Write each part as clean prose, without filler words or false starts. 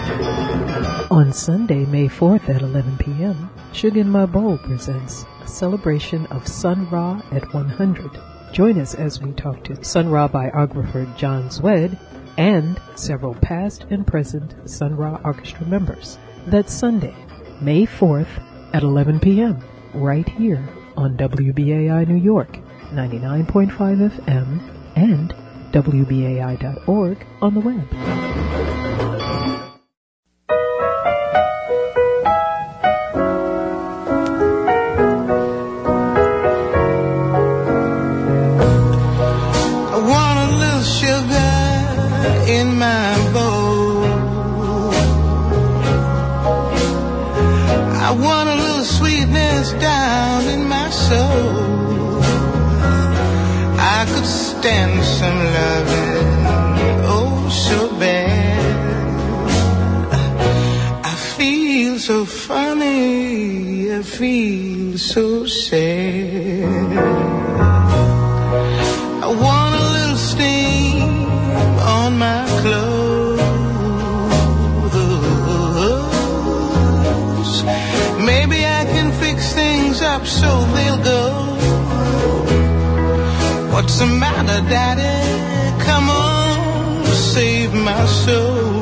On Sunday, May 4th at 11 p.m., Sugar in My Bowl presents a celebration of Sun Ra at 100. Join us as we talk to Sun Ra biographer John Zwed and several past and present Sun Ra Orchestra members. That's Sunday, May 4th at 11 p.m., right here on WBAI New York, 99.5 FM, and WBAI.org on the web. Stand some loving, oh so bad. I feel so funny, I feel so sad. I want a little steam on my clothes. Maybe I can fix things up so they'll go. What's the matter, Daddy? Come on, save my soul.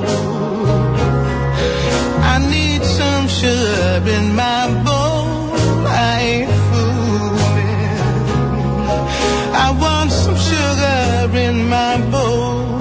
I need some sugar in my bowl. I ain't fooling. I want some sugar in my bowl.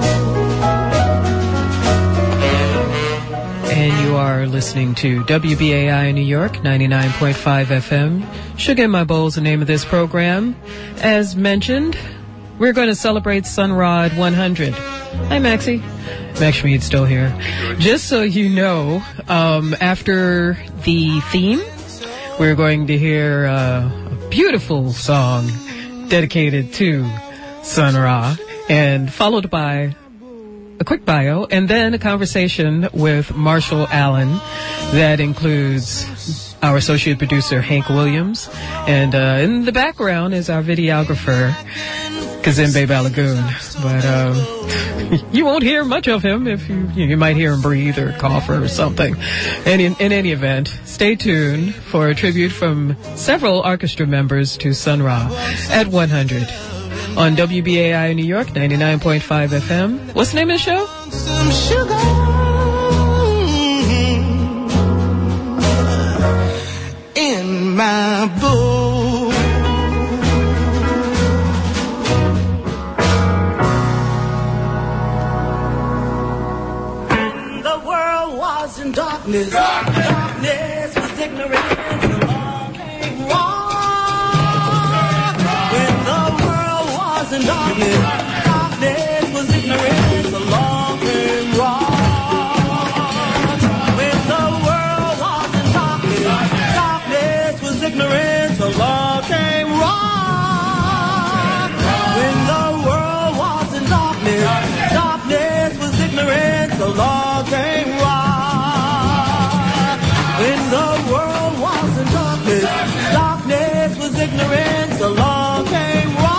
And you are listening to WBAI New York, 99.5 FM. Sugar in My Bowl is the name of this program. As mentioned, we're going to celebrate Sun Ra at 100. Hi, Maxie. Max Schmid's still here. Just so you know, after the theme, we're going to hear a beautiful song dedicated to Sun Ra, and followed by a quick bio, and then a conversation with Marshall Allen that includes our associate producer, Hank Williams. And in the background is our videographer, Kazembe Balagoon. But you won't hear much of him. If you might hear him breathe or cough or something. And in any event, stay tuned for a tribute from several orchestra members to Sun Ra at 100. On WBAI New York, 99.5 FM. What's the name of the show? Some sugar in my bowl. The world was in darkness. Darkness was ignorant. Darkness was ignorant, the law came wrong. When the world was in darkness, darkness was ignorant, the law came wrong. When the world was in darkness, darkness was ignorant, the law came wrong. When the world was in darkness, darkness was ignorant, the law came wrong.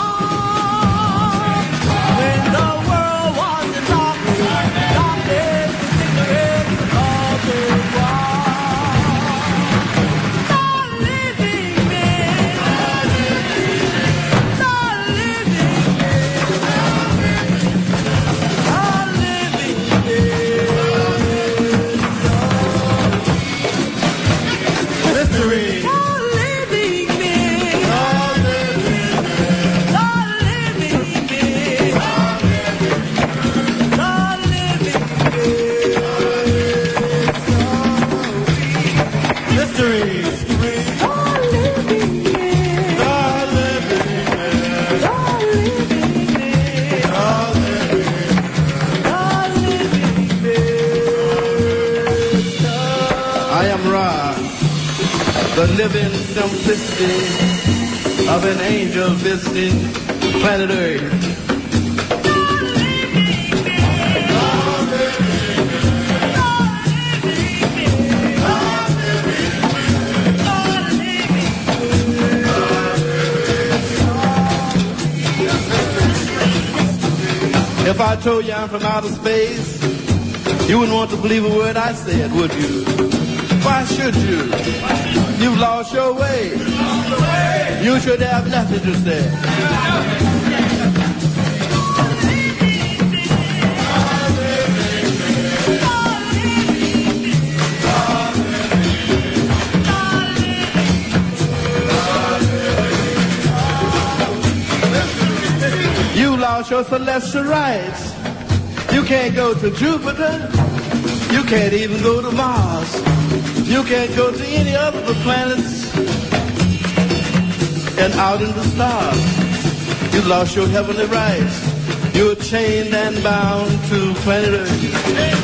The living simplicity of an angel visiting planet Earth. If I told you I'm from outer space, You wouldn't want to believe a word I said, would you? Why should you? You've lost your way. You should have nothing to say. You lost your celestial rights. You can't go to Jupiter. You can't even go to Mars. You can't go to any other of the planets and out in the stars. You lost your heavenly rights. You're chained and bound to planet Earth.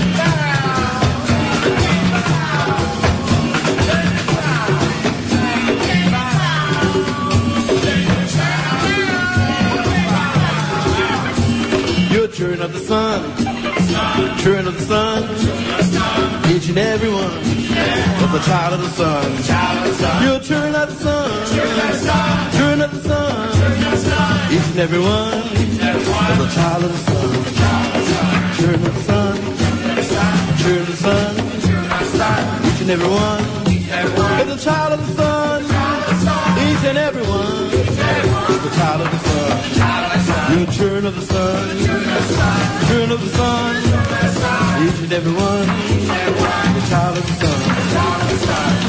Children of the sun, children of the sun, each and every one was a child of the sun. You're children of the sun, children of the sun, each and every one was a child of the sun. Children of the sun, children of the sun, each and every one was a child of the sun. Each and every one was a child of the sun. You're children of the sun, children of the sun, each and every one, the child of the sun.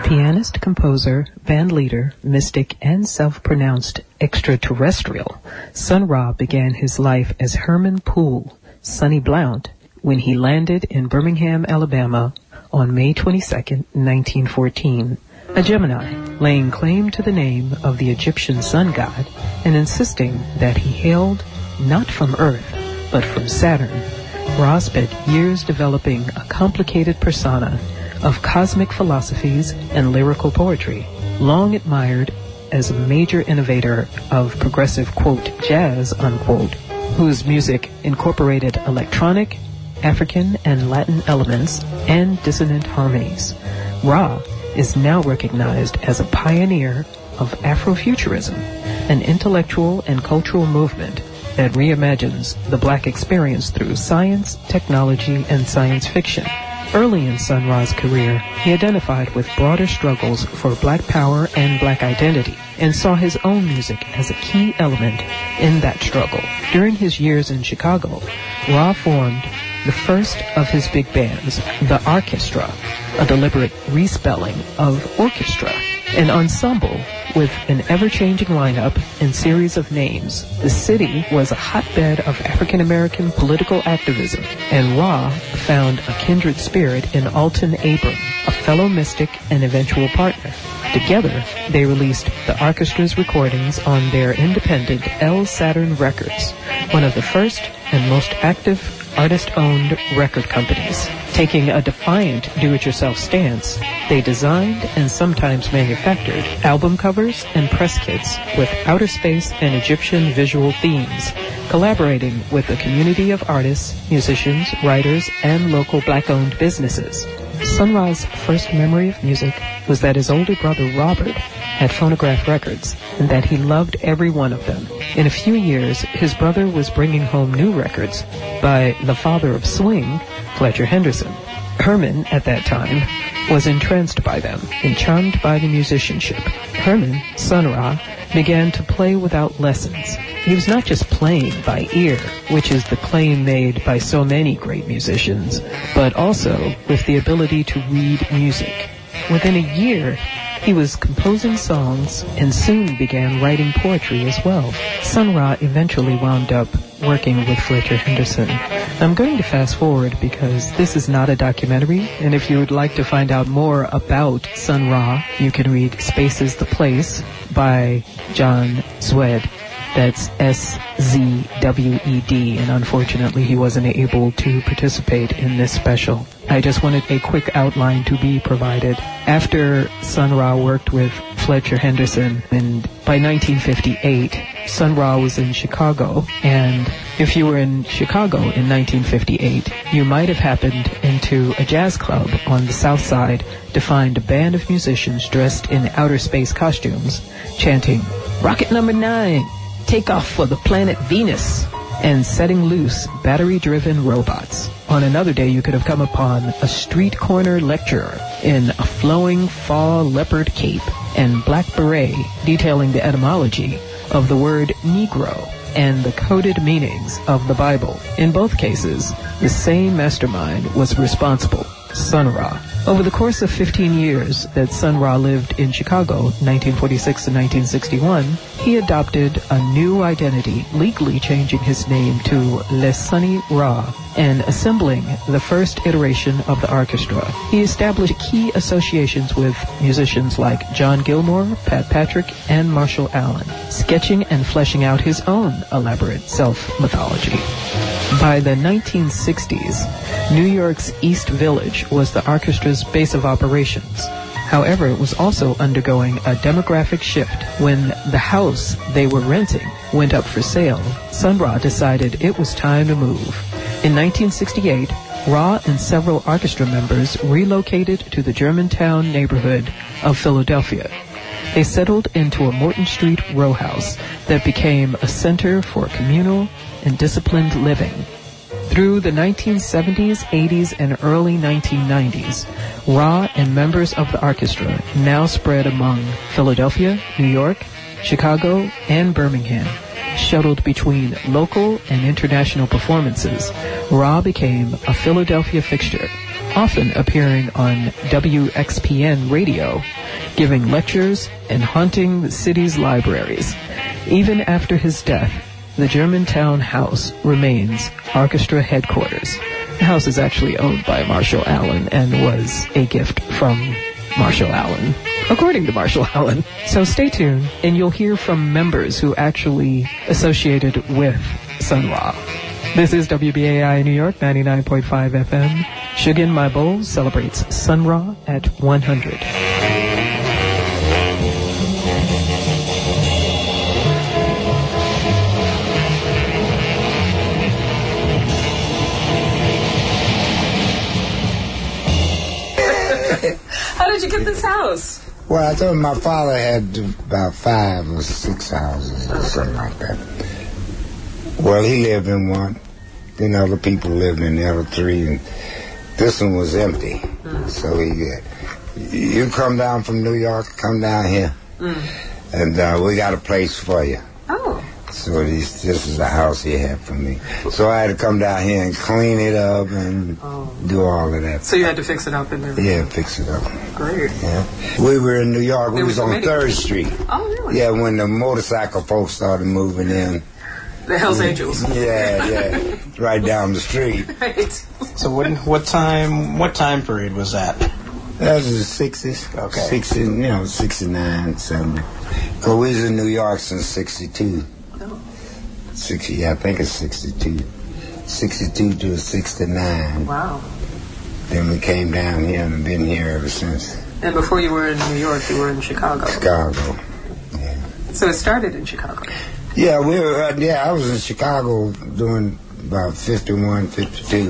Pianist, composer, band leader, mystic, and self-pronounced extraterrestrial, Sun Ra began his life as Herman Poole, Sonny Blount, when he landed in Birmingham, Alabama on May 22, 1914, a Gemini, laying claim to the name of the Egyptian sun god and insisting that he hailed not from Earth, but from Saturn. Ra spent years developing a complicated persona of cosmic philosophies and lyrical poetry, long admired as a major innovator of progressive, quote, jazz, unquote, whose music incorporated electronic, African and Latin elements and dissonant harmonies. Ra is now recognized as a pioneer of Afrofuturism, an intellectual and cultural movement that reimagines the black experience through science, technology, and science fiction. Early in Sun Ra's career, he identified with broader struggles for black power and black identity, and saw his own music as a key element in that struggle. During his years in Chicago, Ra formed the first of his big bands, the Arkestra, a deliberate respelling of orchestra, an ensemble with an ever-changing lineup and series of names. The city was a hotbed of African-American political activism, and Ra found a kindred spirit in Alton Abram, a fellow mystic and eventual partner. Together, they released the orchestra's recordings on their independent El Saturn Records, one of the first and most active artist-owned record companies. Taking a defiant do-it-yourself stance, they designed and sometimes manufactured album covers and press kits with outer space and Egyptian visual themes, collaborating with a community of artists, musicians, writers, and local black-owned businesses. Sun Ra's first memory of music was that his older brother Robert had phonograph records and that he loved every one of them. In a few years, his brother was bringing home new records by the father of swing, Fletcher Henderson. Herman, at that time, was entranced by them and charmed by the musicianship. Herman, Sun Ra, began to play without lessons. He was not just playing by ear, which is the claim made by so many great musicians, but also with the ability to read music. Within a year, he was composing songs and soon began writing poetry as well. Sun Ra eventually wound up working with Fletcher Henderson. I'm going to fast forward because this is not a documentary, and if you would like to find out more about Sun Ra, you can read Space is the Place by John Zwed. That's S-Z-W-E-D, and unfortunately he wasn't able to participate in this special. I just wanted a quick outline to be provided. After Sun Ra worked with Fletcher Henderson, and by 1958, Sun Ra was in Chicago, and if you were in Chicago in 1958, you might have happened into a jazz club on the south side to find a band of musicians dressed in outer space costumes, chanting, "Rocket number 9! Take off for the planet Venus," and setting loose battery-driven robots. On another day, you could have come upon a street corner lecturer in a flowing fall leopard cape and black beret detailing the etymology of the word Negro and the coded meanings of the Bible. In both cases, the same mastermind was responsible, Sun Ra. Over the course of 15 years that Sun Ra lived in Chicago, 1946 to 1961, he adopted a new identity, legally changing his name to Le Sunny Ra and assembling the first iteration of the orchestra. He established key associations with musicians like John Gilmore, Pat Patrick, and Marshall Allen, sketching and fleshing out his own elaborate self-mythology. By the 1960s, New York's East Village was the orchestra's base of operations. However, it was also undergoing a demographic shift. When the house they were renting went up for sale, Sun Ra decided it was time to move. In 1968, Ra and several orchestra members relocated to the Germantown neighborhood of Philadelphia. They settled into a Morton Street row house that became a center for communal and disciplined living. Through the 1970s, 80s, and early 1990s, Ra and members of the orchestra now spread among Philadelphia, New York, Chicago, and Birmingham. Shuttled between local and international performances, Ra became a Philadelphia fixture, often appearing on WXPN radio, giving lectures and haunting the city's libraries. Even after his death, the Germantown House remains orchestra headquarters. The house is actually owned by Marshall Allen and was a gift from Marshall Allen, according to Marshall Allen. So stay tuned, and you'll hear from members who actually associated with Sun Ra. This is WBAI New York, 99.5 FM. Sugar in My Bowl celebrates Sun Ra at 100. How did you get this house? Well, I told my father had about 5 or 6 houses or something like that. Well, he lived in one, then other people lived in the other 3, and this one was empty. So you come down from New York, come down here, and we got a place for you. Oh. So this is the house he had for me. So I had to come down here and clean it up and do all of that. So you had to fix it up and everything? Yeah, fix it up. Great. Yeah. We were in New York. We was on 3rd Street. Oh, really? Yeah, when the motorcycle folks started moving in. The Hells Angels. Yeah. Right down the street. Right. So what time period was that? That was the 60s. Okay. 69, 70. Because we was in New York since 62. 60, I think it's 62. 62 to 69. Wow. Then we came down here and have been here ever since. And before you were in New York, you were in Chicago. Chicago, yeah. So it started in Chicago. Yeah, I was in Chicago doing about 51, 52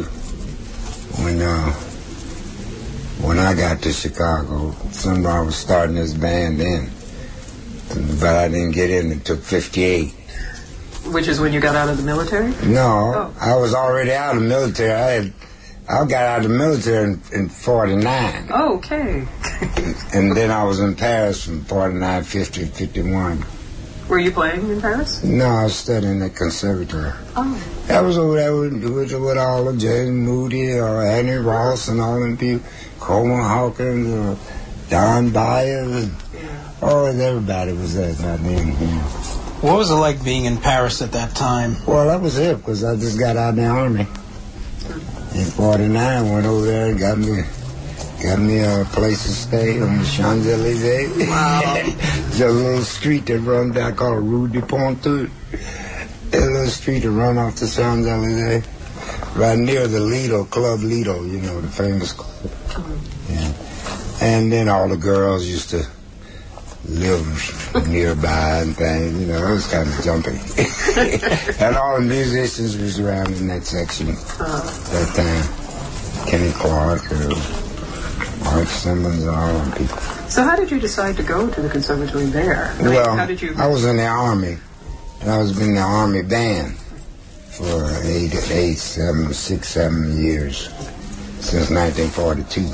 when I got to Chicago. Somebody was starting this band then, but I didn't get in until 58. Which is when you got out of the military? No, I was already out of the military. I got out of the military in 49. Oh, okay. And then I was in Paris from 49, 50, 51. Were you playing in Paris? No, I was studying at conservatory. Oh. I was over there with all of James Moody or Annie Ross and all them people, Coleman Hawkins, Don Byers. Oh, everybody was there by then. Yeah. What was it like being in Paris at that time? Well, that was it, because I just got out of the Army. In 49, went over there and got me a place to stay on the Champs-Élysées. Wow. There's a little street that runs down called Rue du Pontour. A little street that runs off the Champs-Élysées. Right near the Lido, Club Lido, the famous club. Yeah. And then all the girls used to live nearby and things, it was kind of jumpy. And all the musicians was around in that section that time. Kenny Clark, Mark Simmons, and all them people. So how did you decide to go to the conservatory there? How did you... I was in the Army, and I was in the Army band for 6, 7 years, since 1942.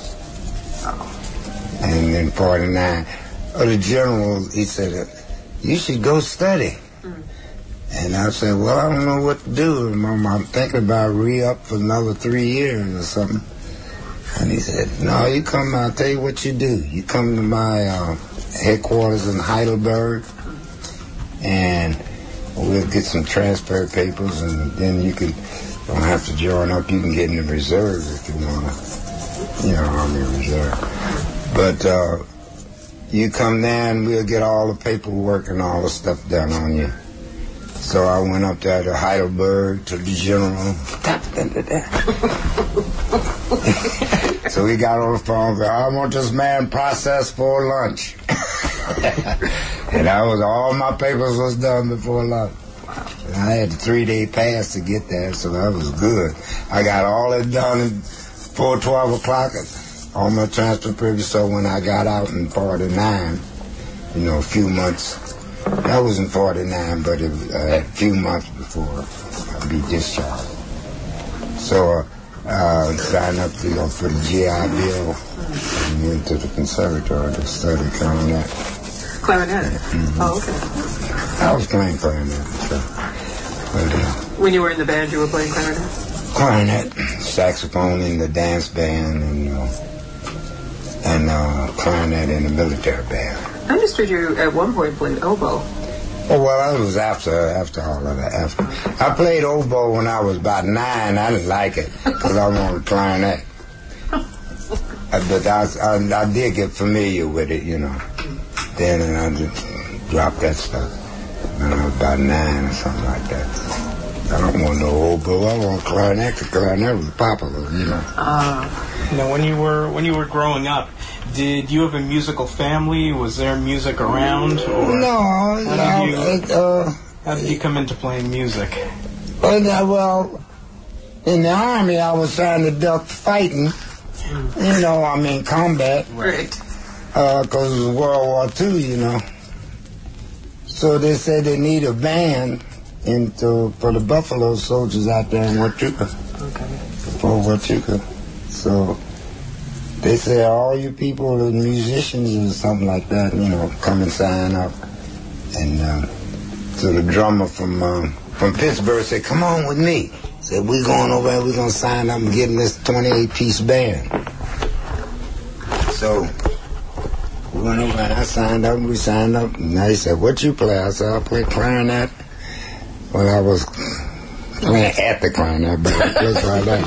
And then 49. The general, he said, you should go study. And I said, well, I don't know what to do. I'm thinking about re-up for another 3 years or something. And he said, no, you come, I'll tell you what you do. You come to my headquarters in Heidelberg, and we'll get some transfer papers, and then you don't have to join up. You can get in the reserves if you want to, Army Reserve. But you come there and we'll get all the paperwork and all the stuff done on you. So I went up there to Heidelberg to the general. So we got on the phone. I want this man processed for lunch. And all my papers was done before lunch. And I had a 3-day pass to get there, so that was good. I got all that done before 12 o'clock. All my transfer papers. So when I got out in 49, a few months. That was in 49, but a few months before I'd be discharged. So I signed up to go for the GI Bill and went to the conservatory to study clarinet. Clarinet? Mm-hmm. Oh, okay. I was playing clarinet. So, when you were in the band, you were playing clarinet? clarinet, saxophone in the dance band, and clarinet in the military band. I understood you at one point played oboe. Oh, well, that was after all of that. I played oboe when I was about 9. I didn't like it because I wanted clarinet. But I did get familiar with it, Then and I just dropped that stuff when I was about 9 or something like that. I don't want no oboe. I want clarinet because clarinet was popular, Now, when you were growing up, did you have a musical family? Was there music around? Or how did you come into playing music? Well, in the Army, I was trying to duck fighting. Combat. Right. Because it was World War II, So they said they need a band for the Buffalo soldiers out there in Huachuca. Okay. For Huachuca. So they said, all you people, the musicians or something like that, come and sign up. And so the drummer from Pittsburgh said, come on with me. Said, we're going over there, we're going to sign up and get in this 28-piece band. So we went over and we signed up, and they said, what you play? I said, I play clarinet. Well, I was playing at the clarinet, but it looks like that.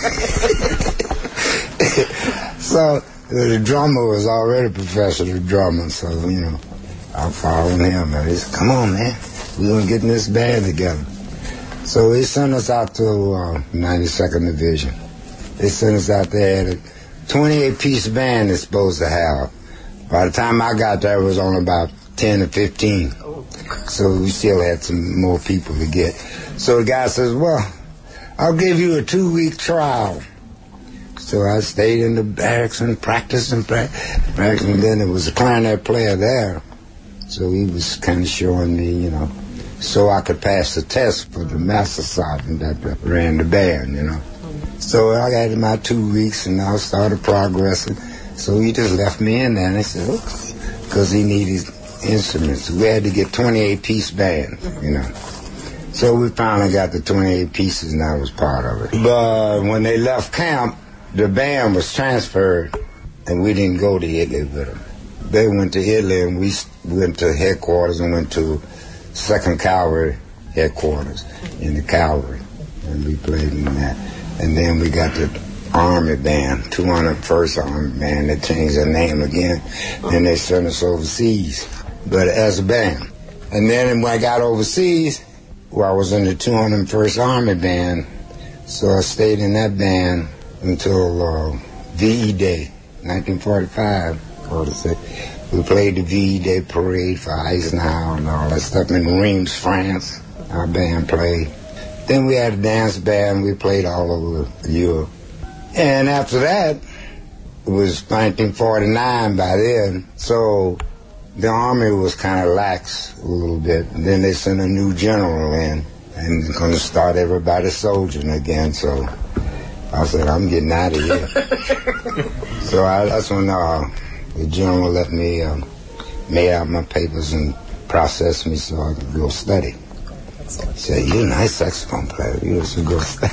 So the drummer was already a professional drummer, so, I followed him. And he said, come on, man, we're going to get in this band together. So he sent us out to 92nd Division. They sent us out there at a 28-piece band they're supposed to have. By the time I got there, it was only about 10 or 15. So we still had some more people to get. So the guy says, well, I'll give you a 2-week trial. So I stayed in the barracks and practiced, and then there was a clarinet player there. So he was kind of showing me, so I could pass the test for the master sergeant that ran the band, So I had my 2 weeks, and I started progressing. So he just left me in there, and he said, okay, because he needed instruments. We had to get 28-piece band, So we finally got the 28 pieces, and I was part of it. But when they left camp, the band was transferred, and we didn't go to Italy with them. They went to Italy, and we went to headquarters and went to 2nd Cavalry headquarters in the cavalry, and we played in that. And then we got the Army band, 201st Army band. They changed their name again, and they sent us overseas, but as a band. And then when I got overseas, I was in the 201st Army band, so I stayed in that band until VE Day, 1945. We played the VE Day parade for Eisenhower and all that stuff in Reims, France. Our band played. Then we had a dance band. We played all over Europe. And after that, it was 1949 by then. So the Army was kind of lax a little bit. And then they sent a new general in and going to start everybody soldiering again. So I said, I'm getting out of here. So that's when the general let me make out my papers and process me so I could go study. He said, you're a nice saxophone player. You should go study.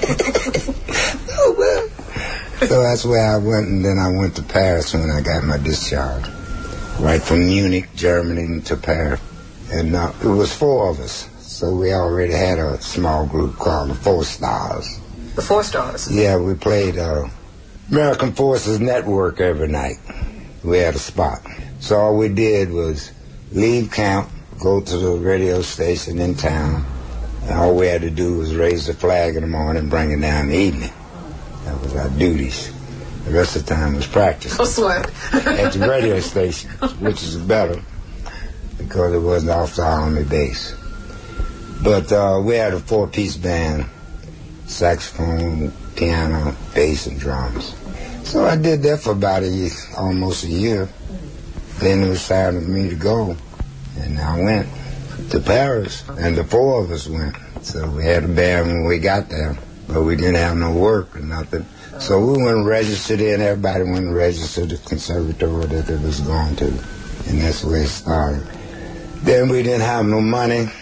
Oh, well. So that's where I went, and then I went to Paris when I got my discharge. Right from Munich, Germany, to Paris. And it was 4 of us. So we already had a small group called the 4 Stars. The 4 Stars? Yeah, we played American Forces Network every night. We had a spot. So all we did was leave camp, go to the radio station in town, and all we had to do was raise the flag in the morning and bring it down in the evening. That was our duties. The rest of the time was practice. Oh, sweat. At the radio station, which is better because it wasn't off the Army base. But we had a 4-piece band, saxophone, piano, bass, and drums. So I did that for about almost a year. Then it was time for me to go. And I went to Paris, and the 4 of us went. So we had a band when we got there, but we didn't have no work or nothing. So we went and registered in. Everybody went and registered the conservatory that they was going to. And that's where it started. Then we didn't have no money,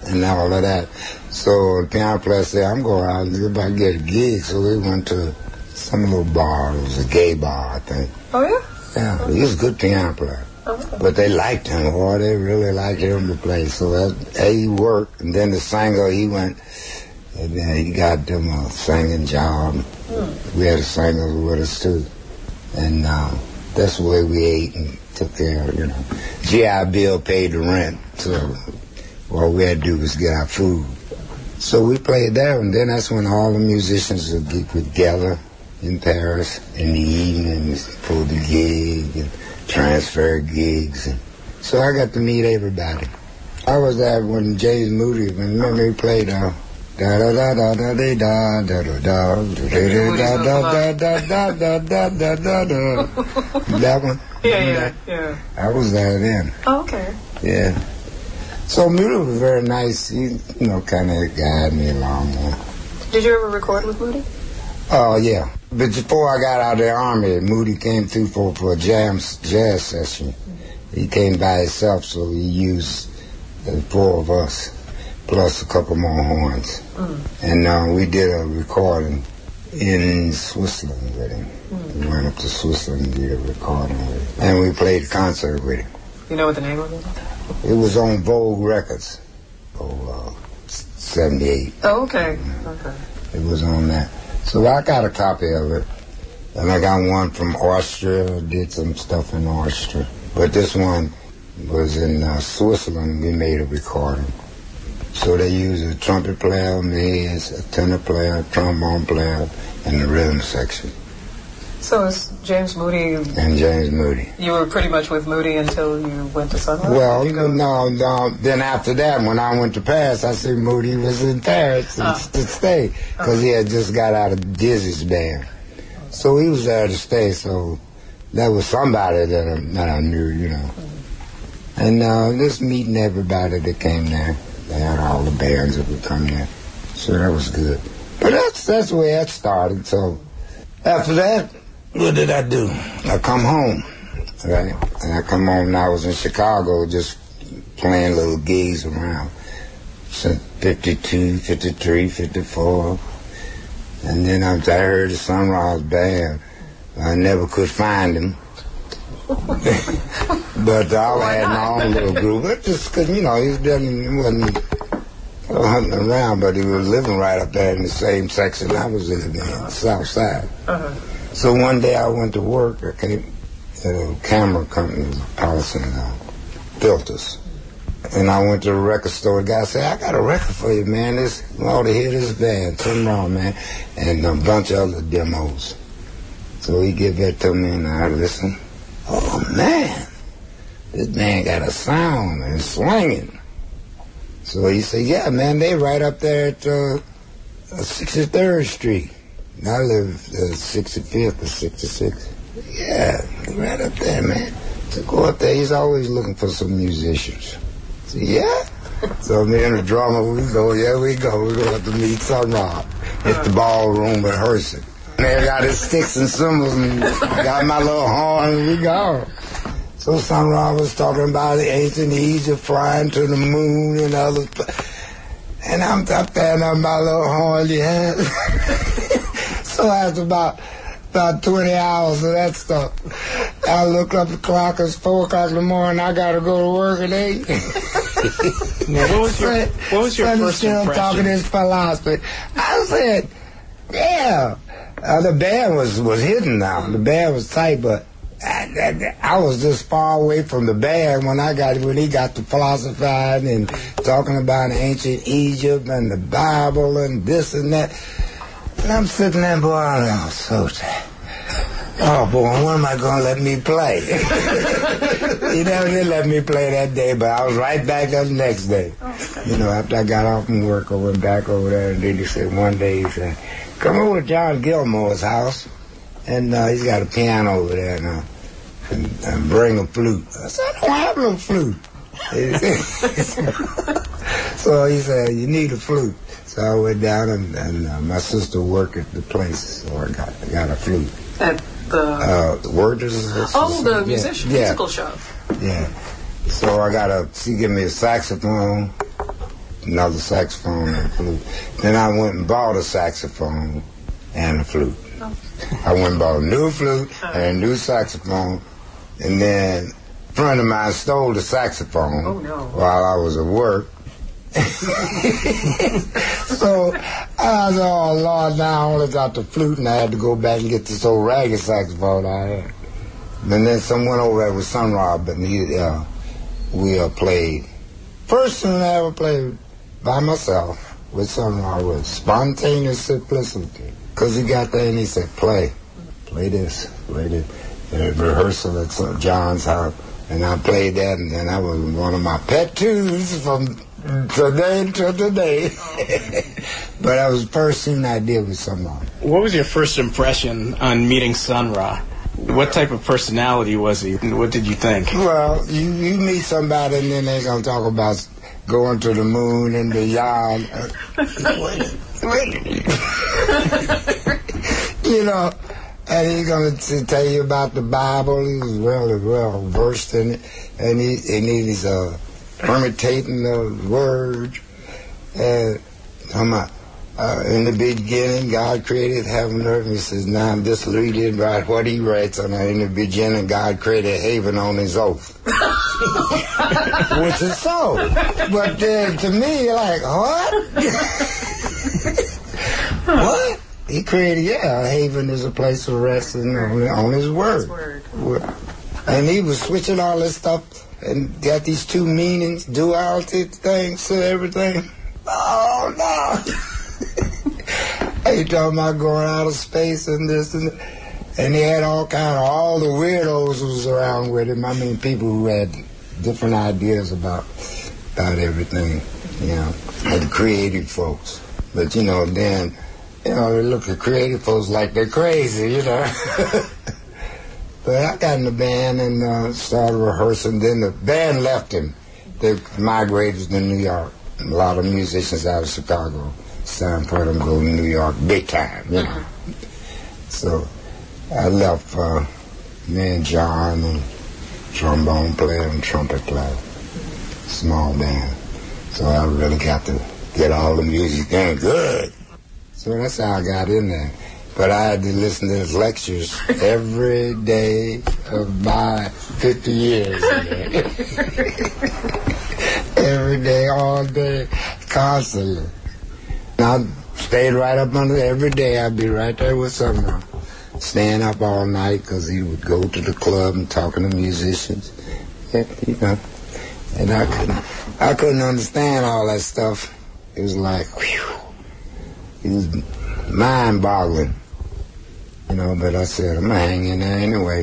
and all of that. So the piano player said, I'm going out and see if I can get a gig. So we went to some little bar. It was a gay bar, I think. Oh, yeah? Yeah, he was a good piano player. Okay. But they liked him, or they really liked him to play. So he worked, and then the singer, he went, and then he got them a singing job. We had a singer with us, too. And that's the way we ate and took care of, you know. GI Bill paid the rent, so all we had to do was get our food. So we played there, and then that's when all the musicians would get together in Paris in the evenings for the gig and transfer gigs. And so I got to meet everybody. I was there when James Moody, remember he played da da da da da da da da da da da da da da da. That one? Yeah. I was there then. Oh, okay. Yeah. So Moody was very nice. He, you know, kind of guided me along there. Did you ever record with Moody? Oh, yeah. But before I got out of the Army, Moody came through for a jazz session. He came by himself, so he used the four of us, plus a couple more horns. And we did a recording in Switzerland with him. We went up to Switzerland and did a recording with him. And we played a concert with him. You know what the name of it? It was on Vogue Records, 78. Oh, okay. Okay. It was on that. So I got a copy of it. And I got one from Austria, did some stuff in Austria. But this one was in Switzerland. We made a recording. So they used a trumpet player, me, a tenor player, a trombone player, and the rhythm section. So it's James Moody. And James Moody. You were pretty much with Moody until you went to Sunrise? Well, no. Then after that, when I went to Paris, I see Moody was in Paris to stay. Because he had just got out of Dizzy's band. So he was there to stay, so that was somebody that I knew, you know. And just meeting everybody that came there. They had all the bands that would come there. So that was good. But that's the way that started. So after that, what did I do? I come home, right? And I come home and I was in Chicago just playing little gigs around. Since 52, 53, 54. And then I heard the Sunrise Band. I never could find him. But I had my own little group. But just because, you know, he wasn't hunting around, but he was living right up there in the same section I was in the South Side. So one day I went to work. I came at a camera company, Paulson Filters. And I went to the record store. The guy said, I got a record for you, man. You ought to hear this band. Turn around, man. And a bunch of other demos. So he gave that to me, and I listened. Oh, man. This man got a sound and swinging. So he said, yeah, man, they right up there at 63rd Street. And I live 65th or 66th. Yeah, right up there, man. So go up there. He's always looking for some musicians. So, yeah. So me and the drummer, we go. We're going to have to meet Sun Ra at the ballroom rehearsing. They got his sticks and cymbals and got my little horn and we go. So Sun Ra was talking about ancient Egypt flying to the moon and other. And I'm up there on my little horn, yeah. So after about 20 hours of that stuff, I look up the clock, it's 4 o'clock in the morning, I gotta go to work at 8. Now, what was your first still impression? Talking his philosophy. I said, yeah. The band was hidden now. The band was tight, but I was just far away from the band when he got to philosophizing and talking about ancient Egypt and the Bible and this and that. And I'm sitting there, boy, I'm so tired. Oh, boy, when am I going to let me play? He never did let me play that day, but I was right back up the next day. You know, after I got off from work, I went back over there, and then he said, one day, he said, come over to John Gilmore's house, and he's got a piano over there now, and bring a flute. I said, I don't have no flute. So he said, you need a flute. So I went down, and my sister worked at the place, so I got a flute. At the Worders. the musical show. Yeah. So she gave me a saxophone, another saxophone and a flute. Then I went and bought a saxophone and a flute. I went and bought a new flute and a new saxophone, and then a friend of mine stole the saxophone while I was at work. So I said, oh Lord, now I only got the flute, and I had to go back and get this old ragged saxophone I had. And then someone over there with Sun Ra, but we played. First tune I ever played by myself with Sun Ra was Spontaneous Simplicity. Because he got there and he said, play this. And a rehearsal at John's house. And I played that, and then that was one of my pet tunes from today to today. But that was the first thing I did with Sun Ra. What was your first impression on meeting Sun Ra? What type of personality was he? What did you think? Well, you meet somebody and then they're going to talk about going to the moon and beyond. You know, and he's going to tell you about the Bible. He's well versed in it. And he's permutating the words. And in the beginning, God created heaven and earth. And he says, now this Louis didn't write what he writes on in the beginning, God created heaven on his oath. Which is so. But then to me, like, what? What? He created, haven is a place of rest on his word. And he was switching all this stuff and got these two meanings, duality things to everything. Oh, no. He talking about going out of space and this and that. And he had all the weirdos who was around with him. I mean, people who had different ideas about everything, you know, and the creative folks. But, then, they look at creative folks like they're crazy, But I got in the band and started rehearsing. Then the band left him. They migrated to New York. A lot of musicians out of Chicago. Sam for them go to New York big time, So I left me and John and trombone player and trumpet player, small band. So I really got to get all the music done good. So that's how I got in there. But I had to listen to his lectures every day of my 50 years. Every day, all day, constantly. I stayed right up under every day. I'd be right there with someone, staying up all night because he would go to the club and talking to musicians. And I couldn't understand all that stuff. It was like, whew, it was mind-boggling. But I said, I'm going to hang in there anyway.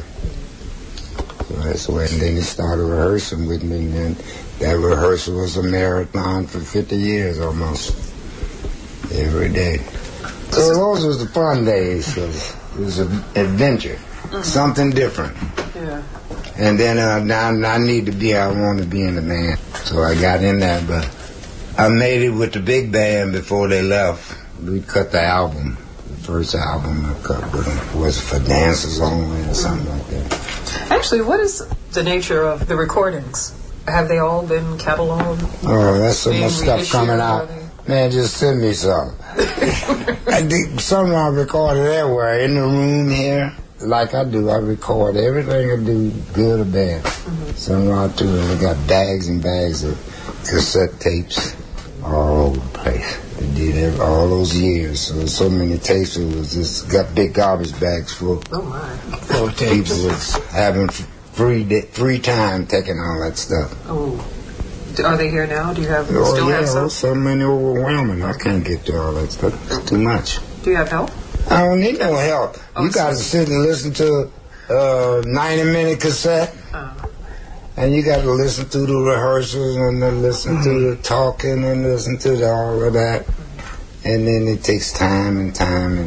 So that's the way. And then he started rehearsing with me, and then that rehearsal was a marathon for 50 years almost. Every day. So those was the fun days. It was an adventure. Something different. Yeah. And then now I want to be in the band. So I got in there, but I made it with the big band before they left. We cut the album. The first album I cut with them was for Dancers Only or something like that. Actually, what is the nature of the recordings? Have they all been cataloged? Oh, that's so much stuff coming out. Man, just send me some. Some I recorded everywhere. In the room here, like I do, I record everything I do, good or bad. Some I too, and we got bags and bags of cassette tapes all over the place. They did it all those years. So many tapes, it was just got big garbage bags full. Oh my! Full of tapes. People was having free time taking all that stuff. Oh. Are they here now? Do you have still have some? So many overwhelming. I can't get to all that stuff. It's too much. Do you have help? I don't need no help. You got to sit and listen to a 90-minute cassette. And you got to listen to the rehearsals and then listen to the talking and listen to all of that. And then it takes time and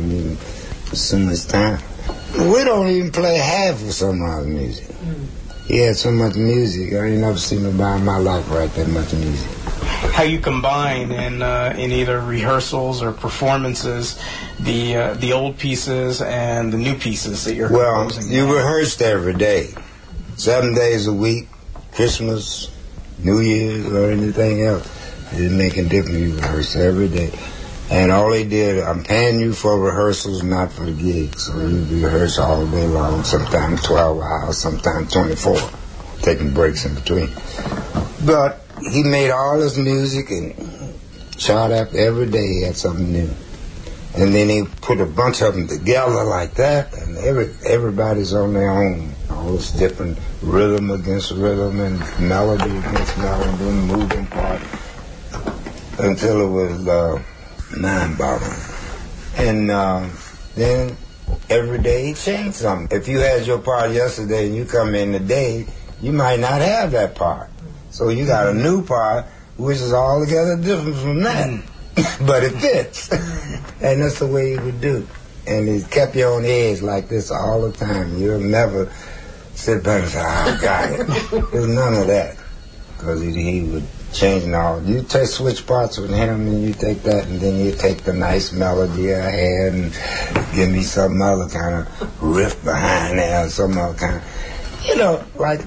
so much time. We don't even play half of some of the music. He had so much music. I ain't never seen nobody in my life write that much music. How you combine in either rehearsals or performances the old pieces and the new pieces that you're composing? You rehearsed every day, 7 days a week, Christmas, New Year's, or anything else. It didn't make a difference. You rehearse every day. And all they did, I'm paying you for rehearsals, not for the gigs. So you rehearse all day long, sometimes 12 hours, sometimes 24, taking breaks in between. But he made all his music and shot up every day. He had something new. And then he put a bunch of them together like that, and everybody's on their own. All this different rhythm against rhythm and melody against melody and moving part until it was mind-boggling. And then every day he changed something. If you had your part yesterday and you come in today, you might not have that part. So you got a new part, which is altogether different from that. But it fits. And that's the way he would do. And he kept you on edge like this all the time. You'll never sit back and say, I got it. There's none of that. Because he would change and all. You switch parts with him and you take that and then you take the nice melody I had and give me some other kind of riff behind there or some other kind of, like...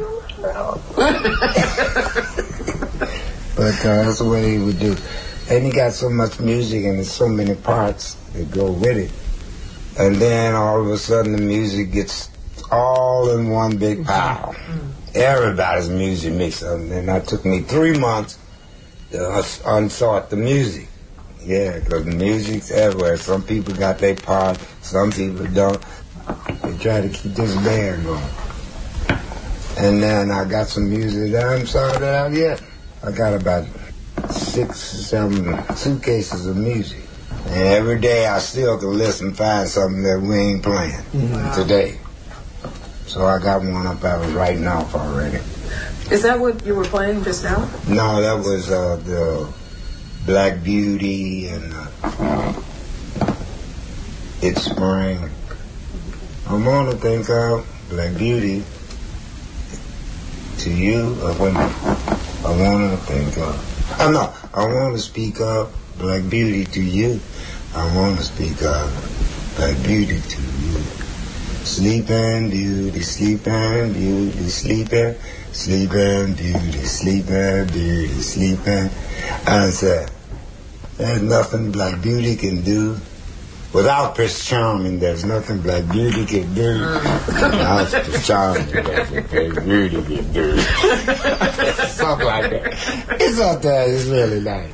But that's the way he would do. And he got so much music and there's so many parts that go with it. And then all of a sudden the music gets all in one big pile. Everybody's music mixed up. And that took me 3 months to unsort the music. Yeah, because the music's everywhere. Some people got their part, some people don't. They try to keep this band going. And then I got some music that I haven't sorted out yet. I got about 6, 7 suitcases of music. And every day I still can listen and find something that we ain't playing today. So I got one up I was writing off already. Is that what you were playing just now? No, that was the Black Beauty and It's Spring. I want to think of Black Beauty to you. I want to think of. I want to speak of Black Beauty to you. I want to speak of Black Beauty to you. Sleeping beauty, sleeping beauty, sleeping, sleeping beauty, sleeping beauty, sleeping. I said, there's nothing Black Beauty can do. Without Prince Charming, there's nothing Black Beauty can do. Without Prince Charming, there's nothing Black Beauty can do. Something like that. It's up there. It's really nice.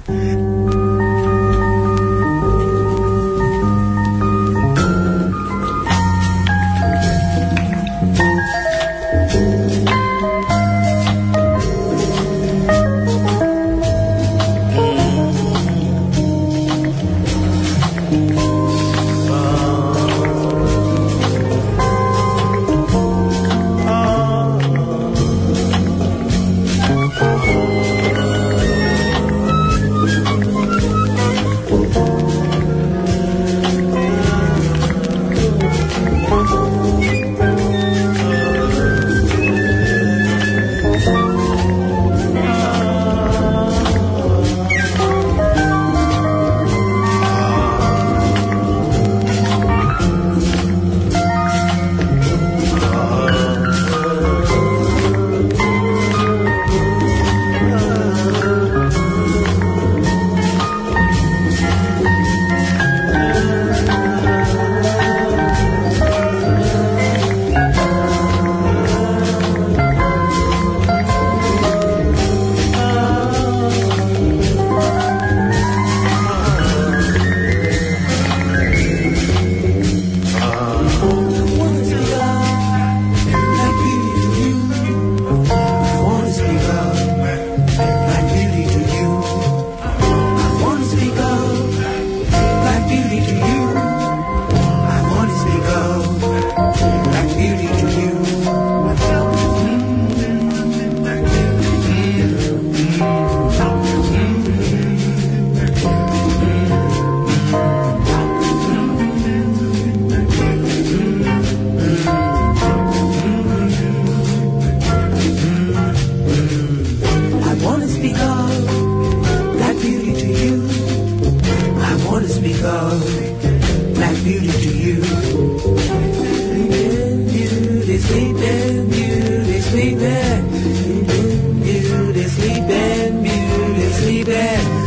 Beauty, sleeping, beauty, sleeping.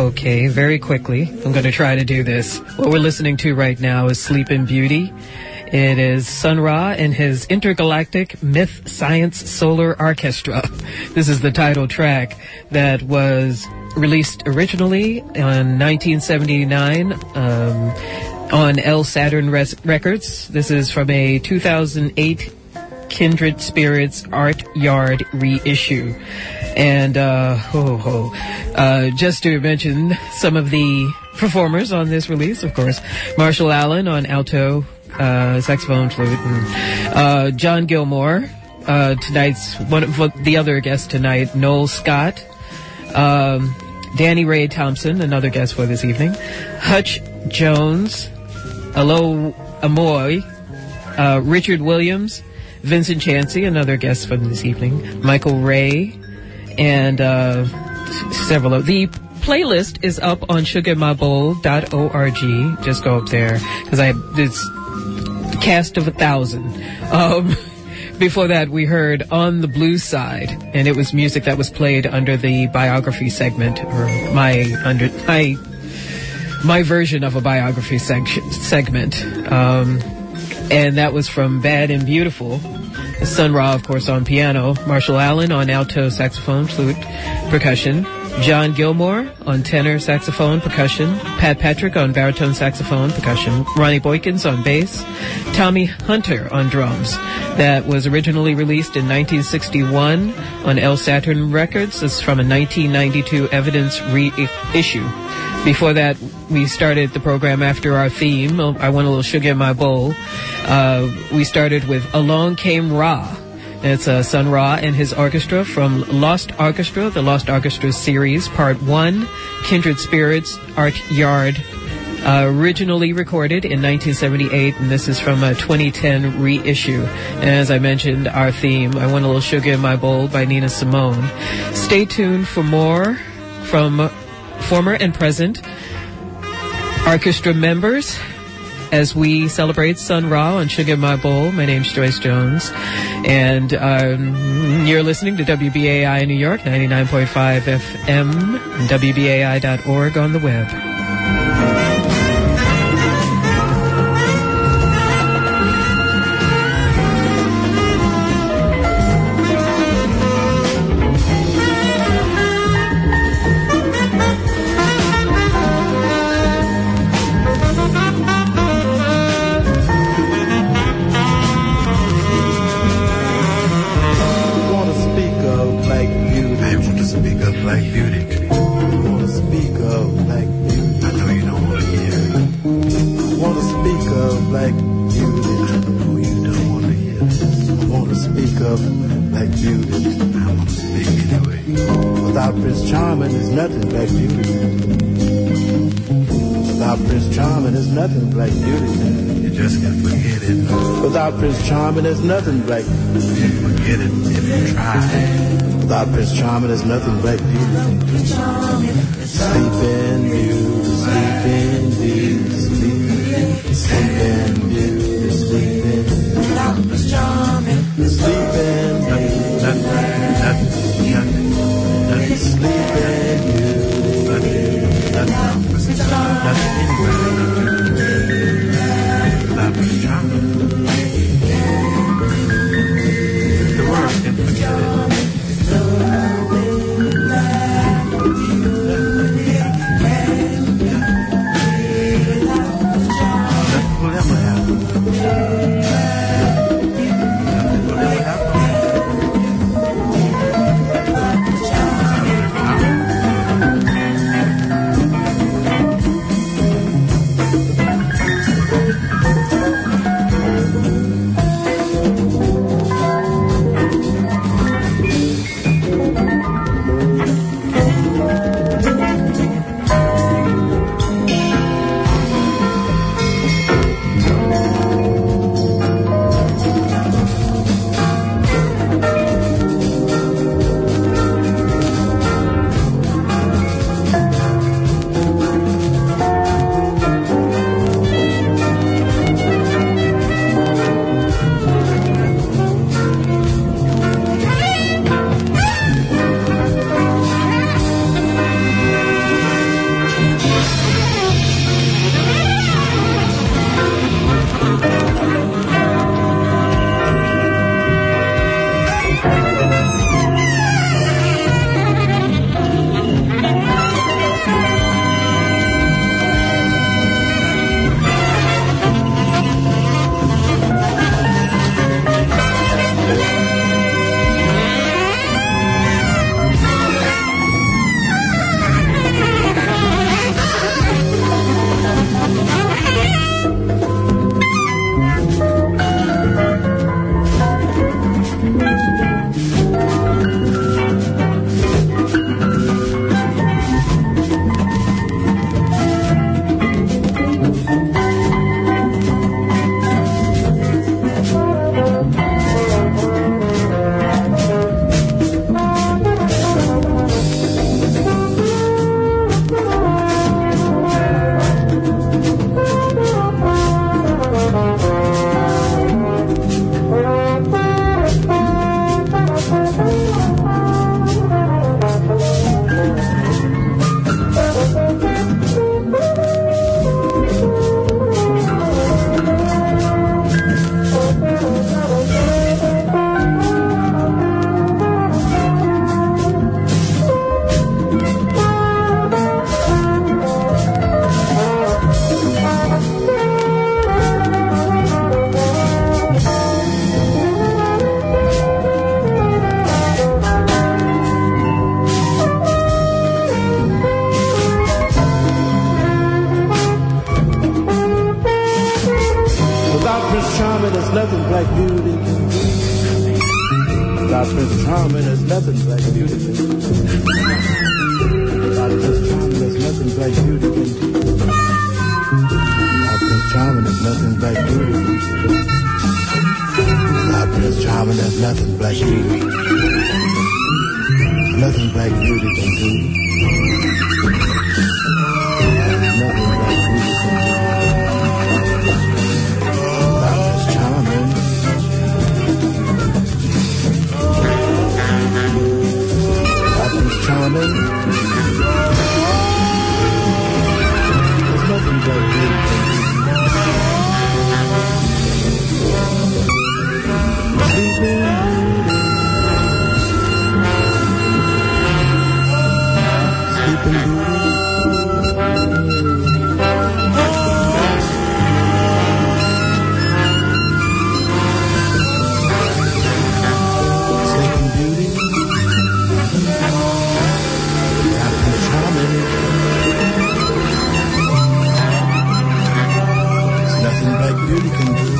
Okay, very quickly. I'm going to try to do this. What we're listening to right now is Sleepin' Beauty. It is Sun Ra and his Intergalactic Myth Science Solar Orchestra. This is the title track that was released originally in 1979 on El Saturn Records. This is from a 2008 Kindred Spirits Art Yard reissue. And just to mention some of the performers on this release, of course, Marshall Allen on alto, saxophone, flute, and John Gilmore, tonight's one of the other guests tonight, Noel Scott, Danny Ray Thompson, another guest for this evening, Hutch Jones, Alo Amoy, Richard Williams, Vincent Chansey, another guest for this evening, Michael Ray, and several of the playlist is up on sugarmybowl.org. Just go up there because it's cast of 1,000. Before that, we heard On the Blue Side, and it was music that was played under the biography segment, or my version of a biography segment. And that was from Bad and Beautiful. Sun Ra, of course, on piano. Marshall Allen on alto saxophone, flute, percussion. John Gilmore on tenor saxophone, percussion. Pat Patrick on baritone saxophone, percussion. Ronnie Boykins on bass. Tommy Hunter on drums. That was originally released in 1961 on El Saturn Records. This is from a 1992 Evidence reissue. Before that, we started the program after our theme, I Want a Little Sugar in My Bowl. We started with Along Came Ra. It's Sun Ra and his orchestra from Lost Orchestra, the Lost Orchestra series, Part 1, Kindred Spirits, Art Yard, originally recorded in 1978, and this is from a 2010 reissue. And as I mentioned, our theme, I Want a Little Sugar in My Bowl by Nina Simone. Stay tuned for more from former and present orchestra members as we celebrate Sun Ra on Sugar in My Bowl. My name's Joyce Jones, and you're listening to WBAI in New York, 99.5 FM, and WBAI.org on the web. Prince Charming, there's nothing like beauty. Forget it if you try. Without Prince Charming, there's nothing like beauty. Sleeping Beauty, Sleeping Beauty, Sleeping Beauty, Sleeping. Without Prince Charming, Sleeping Beauty, Sleeping Beauty, without Prince Charming. there's nothing Black Beauty can do. Without Prince Charming, there's nothing Black Beauty can do. Without Prince Charming, there's nothing Black Beauty can do. Without Prince Charming, there's nothing Black Beauty can do. Without Prince Charming, there's nothing Black Beauty. Nothing Black Beauty can do. Nothing Black Beauty can do. Without Prince Charming. Without Prince Charming. There's nothing Black Beauty can do. Nothing Black Beauty can do.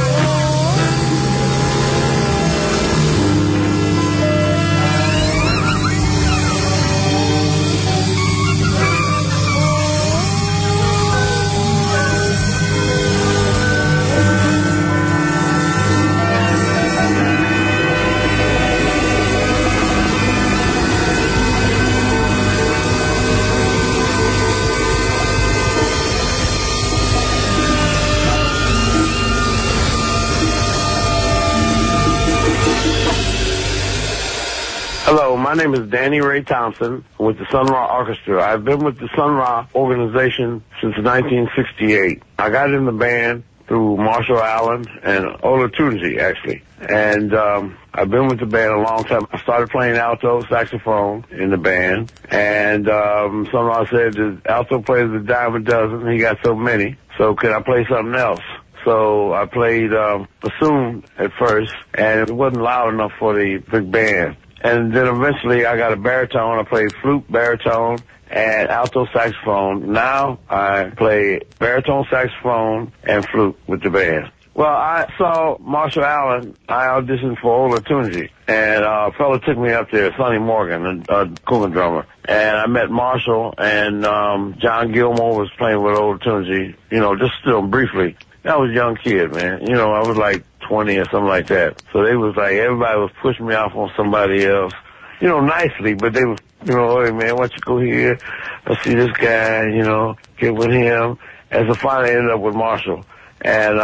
Hello, my name is Danny Ray Thompson with the Sun Ra Orchestra. I've been with the Sun Ra organization since 1968. I got in the band through Marshall Allen and Ola Tunji, actually. And I've been with the band a long time. I started playing alto saxophone in the band. And Sun Ra said the alto players a dime a dozen. He got so many. So could I play something else? So I played bassoon at first, and it wasn't loud enough for the big band. And then eventually I got a baritone. I played flute, baritone, and alto saxophone. Now I play baritone saxophone and flute with the band. Well, I saw Marshall Allen. I auditioned for Ola Tunji, and a fella took me up there, Sonny Morgan, a conga drummer. And I met Marshall, and John Gilmore was playing with Ola Tunji, just still briefly. I was a young kid, man. I was like 20 or something like that. So they was like, everybody was pushing me off on somebody else, nicely, but they was, hey man, why don't you go here? I see this guy, get with him. And so finally I ended up with Marshall. And,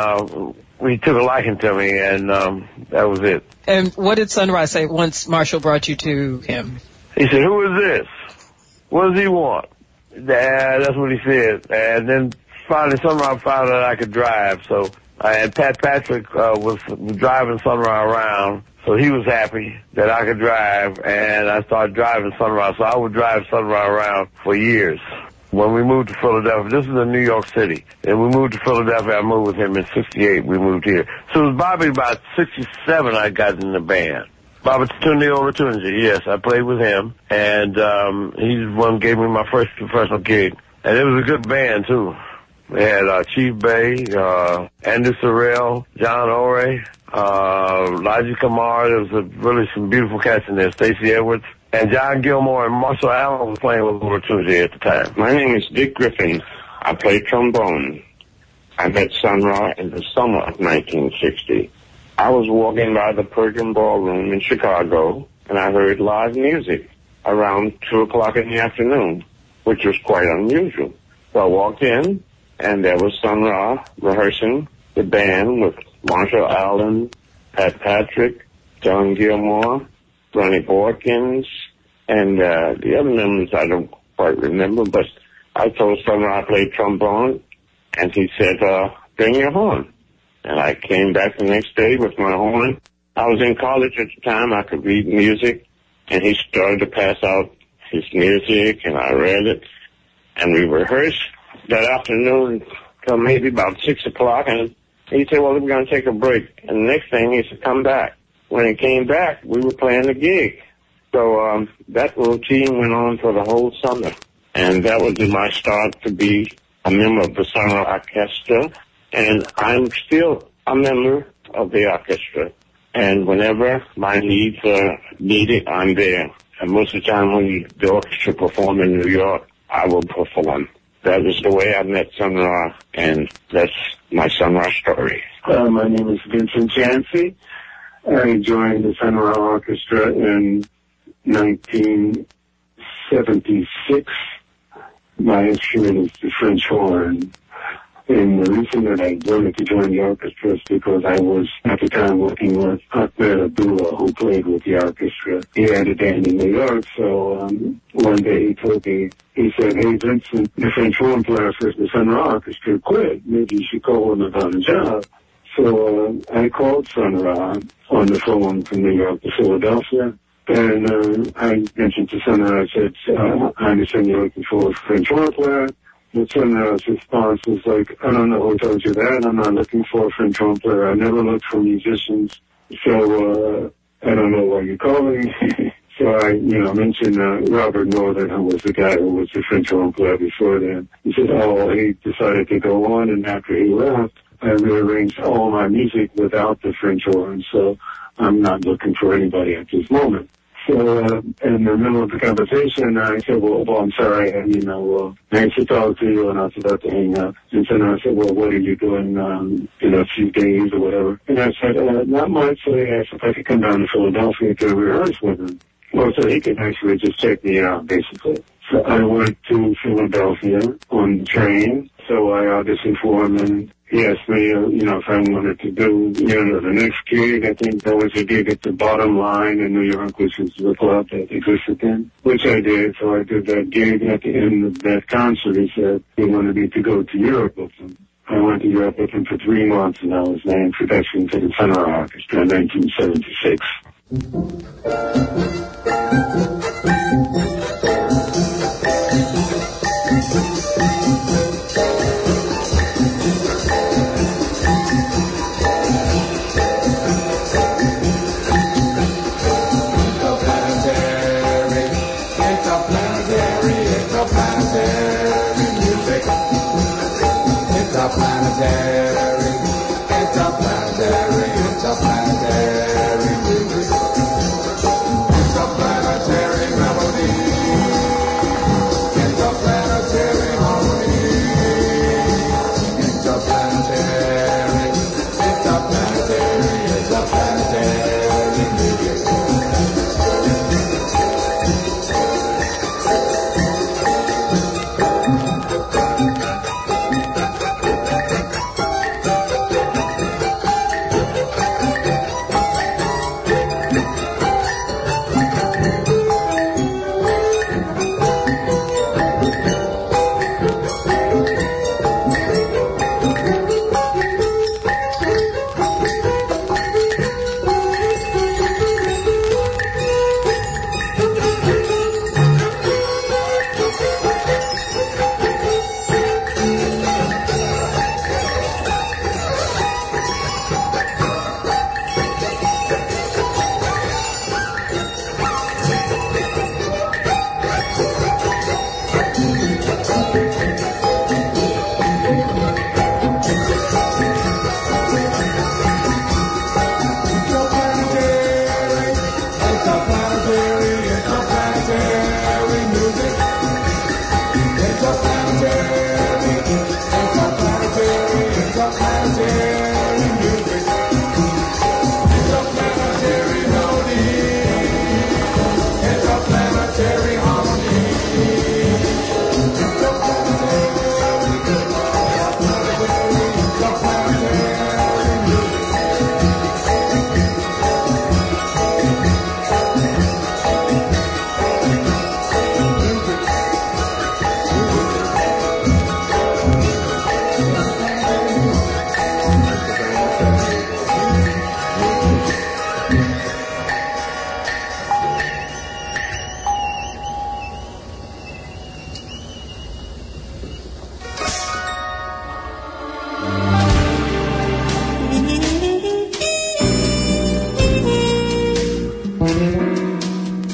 he took a liking to me, and, that was it. And what did Sun Ra say once Marshall brought you to him? He said, who is this? What does he want? That's what he said. And then finally Sun Ra found out I could drive, so and Pat Patrick was driving Sun Ra around, so he was happy that I could drive, and I started driving Sun Ra. So I would drive Sun Ra around for years. When we moved to Philadelphia, this is in New York City, and we moved to Philadelphia. I moved with him in '68. We moved here. So it was Bobby about '67 I got in the band. Bobby Tunde Ola Tunji, yes, I played with him, and he's the one who gave me my first professional gig. And it was a good band, too. We had Chief Bay, Andy Sorrell, John Ore, Logic Kamar. There was really some beautiful cats in there. Stacey Edwards. And John Gilmore and Marshall Allen was playing with Ola Tunji at the time. My name is Dick Griffin. I play trombone. I met Sun Ra in the summer of 1960. I was walking by the Persian Ballroom in Chicago, and I heard live music around 2 o'clock in the afternoon, which was quite unusual. So I walked in, and there was Sun Ra rehearsing the band with Marshall Allen, Pat Patrick, John Gilmore, Ronnie Borkins, and the other members I don't quite remember, but I told Sun Ra I played trombone, and he said, bring your horn. And I came back the next day with my horn. I was in college at the time. I could read music, and he started to pass out his music, and I read it, and we rehearsed that afternoon till maybe about 6 o'clock, and he said, well, we're going to take a break. And the next thing, he said, come back. When he came back, we were playing the gig. So that routine went on for the whole summer, and that was my start to be a member of the Sun Ra Orchestra, and I'm still a member of the orchestra. And whenever my needs are needed, I'm there. And most of the time when the orchestra perform in New York, I will perform. That is the way I met Sun Ra, and that's my Sun Ra story. My name is Vincent Chansey. I joined the Sun Ra Orchestra in 1976. My instrument is the French horn. And the reason that I wanted to join the orchestra is because I was, at the time, working with Ahmed Abdullah, who played with the orchestra. He had a band in New York, so one day he told me, he said, "Hey, Vincent, the French horn player for the Sun Ra Orchestra quit. Maybe you should call him about a job." So I called Sun Ra on the phone from New York to Philadelphia. And I mentioned to Sun Ra, I said, "I understand you're looking for a French horn player." And Sun Ra's response was like, "I don't know who told you that. I'm not looking for a French horn player. I never looked for musicians. So I don't know why you're calling." So I, mentioned Robert Northern, who was the guy who was the French horn player before then. He said, "Oh, he decided to go on, and after he left, I rearranged all my music without the French horn, so I'm not looking for anybody at this moment." So in the middle of the conversation, I said, well, I'm sorry, nice to talk to you, and I was about to hang up. And then I said, well, what are you doing in a few days or whatever? And I said, not much. So he asked if I could come down to Philadelphia to rehearse with him. Well, so he could actually just check me out, basically. So I went to Philadelphia on the train. So I auditioned for him, and he asked me, if I wanted to do, the next gig. I think there was a gig at the Bottom Line in New York, which is the club that existed then, which I did. So I did that gig. At the end of that concert, he said he wanted me to go to Europe with him. I went to Europe with him for 3 months, and that was my introduction to the Sun Ra Orchestra in 1976.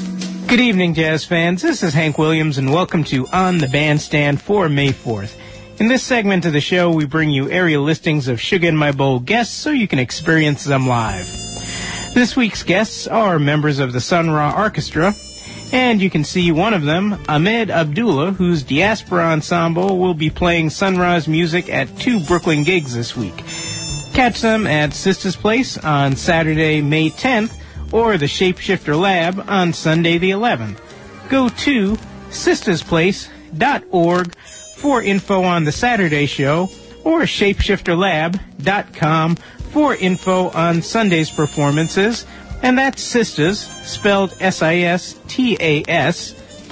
Good evening, jazz fans. This is Hank Williams, and welcome to On the Bandstand for May 4th. In this segment of the show, we bring you area listings of Sugar in My Bowl guests so you can experience them live. This week's guests are members of the Sun Ra Orchestra, and you can see one of them, Ahmed Abdullah, whose Diaspora Ensemble will be playing Sun Ra's music at 2 Brooklyn gigs this week. Catch them at Sisters Place on Saturday, May 10th, or the Shapeshifter Lab on Sunday the 11th. Go to sistersplace.org for info on the Saturday show, or shapeshifterlab.com for info on Sunday's performances, and that's Sisters, spelled S-I-S-T-A-S,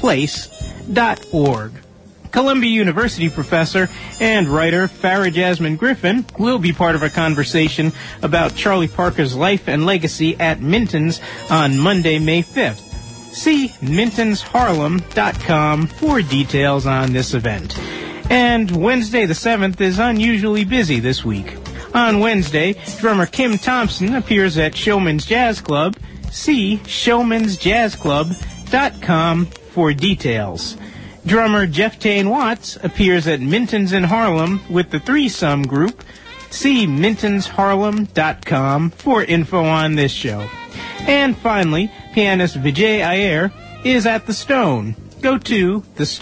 place.org. Columbia University professor and writer Farah Jasmine Griffin will be part of a conversation about Charlie Parker's life and legacy at Minton's on Monday, May 5th. See mintonsharlem.com for details on this event. And Wednesday the 7th is unusually busy this week. On Wednesday, drummer Kim Thompson appears at Showman's Jazz Club. See showmansjazzclub.com for details. Drummer Jeff Tane Watts appears at Minton's in Harlem with the Threesome Group. See mintonsharlem.com for info on this show. And finally, pianist Vijay Iyer is at The Stone. Go to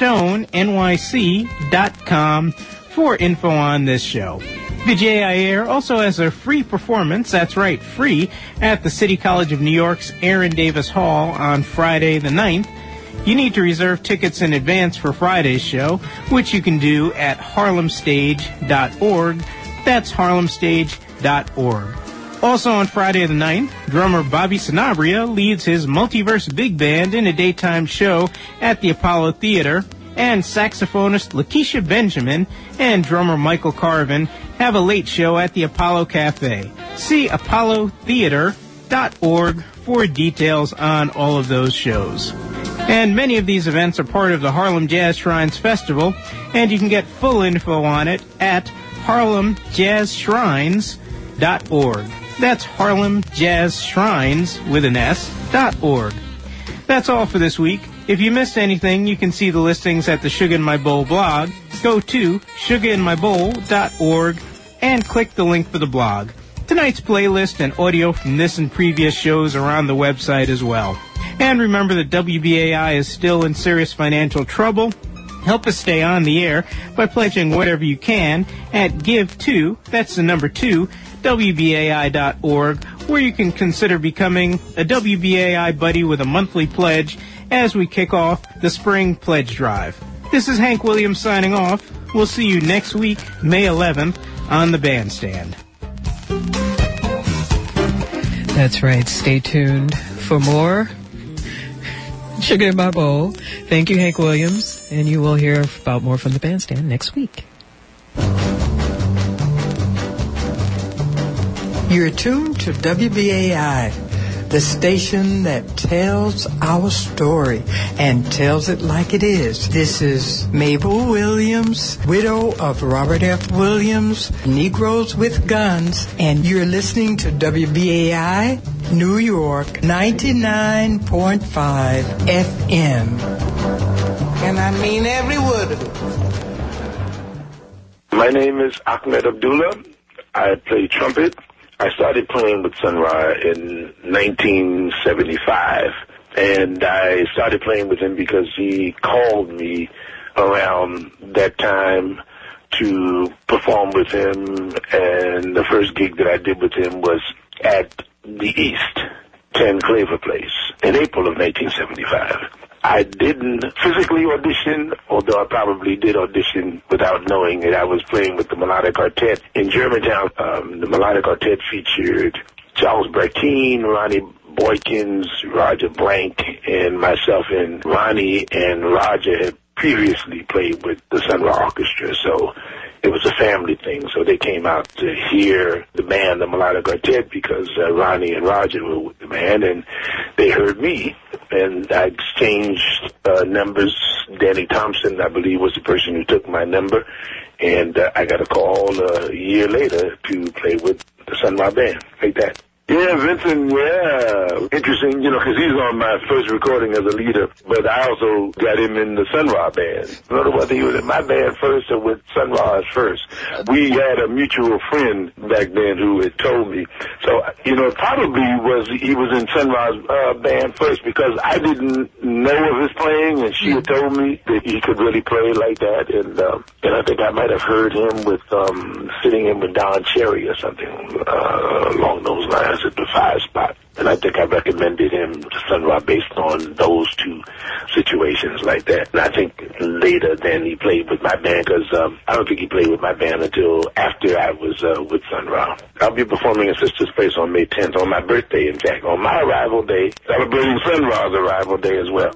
thestonegyc.com for info on this show. Vijay Iyer also has a free performance, that's right, free, at the City College of New York's Aaron Davis Hall on Friday the 9th. You need to reserve tickets in advance for Friday's show, which you can do at harlemstage.org. That's harlemstage.org. Also on Friday the 9th, drummer Bobby Sanabria leads his Multiverse Big Band in a daytime show at the Apollo Theater, and saxophonist Lakeisha Benjamin and drummer Michael Carvin have a late show at the Apollo Cafe. See apollotheater.org for details on all of those shows. And many of these events are part of the Harlem Jazz Shrines Festival, and you can get full info on it at harlemjazzshrines.org. That's harlemjazzshrines with an S.org. That's all for this week. If you missed anything, you can see the listings at the Sugar in My Bowl blog. Go to sugarinmybowl.org and click the link for the blog. Tonight's playlist and audio from this and previous shows are on the website as well. And remember that WBAI is still in serious financial trouble. Help us stay on the air by pledging whatever you can at give2, that's the number 2, WBAI.org, where you can consider becoming a WBAI buddy with a monthly pledge as we kick off the spring pledge drive. This is Hank Williams signing off. We'll see you next week, May 11th, on the Bandstand. That's right. Stay tuned for more Sugar in My Bowl. Thank you, Hank Williams, and you will hear about more from the Bandstand next week. You're tuned to WBAI, the station that tells our story and tells it like it is. This is Mabel Williams, widow of Robert F. Williams, Negroes with Guns, and you're listening to WBAI, New York, 99.5 FM. And I mean every word of it. My name is Ahmed Abdullah. I play trumpet. I started playing with Sun Ra in 1975, and I started playing with him because he called me around that time to perform with him, and the first gig that I did with him was at the East, 10 Claver Place, in April of 1975. I didn't physically audition, although I probably did audition without knowing it. I was playing with the Melodic Quartet in Germantown. The Melodic Quartet featured Charles Bertine, Ronnie Boykins, Roger Blank, and myself. And Ronnie and Roger had previously played with the Sun Ra Orchestra, so it was a family thing. So they came out to hear the band, the Melodic Quartet, because Ronnie and Roger were with the band, and they heard me. And I exchanged numbers. Danny Thompson, I believe, was the person who took my number. And I got a call a year later to play with the Sun Ra Band, like that. Yeah, Vincent, yeah. Interesting, because he's on my first recording as a leader, but I also got him in the Sun Ra band. I don't know whether he was in my band first or with Sun Ra's first. We had a mutual friend back then who had told me. So, probably he was in Sun Ra's band first because I didn't know of his playing, and she had told me that he could really play like that, and I think I might have heard him with sitting in with Don Cherry or something along those lines at the 5 spot. And I think I recommended him to Sun Ra based on those two situations like that. And I think later then he played with my band because I don't think he played with my band until after I was with Sun Ra. I'll be performing at Sister's Place on May 10th, on my birthday, in fact, on my arrival day, celebrating Sun Ra's arrival day as well.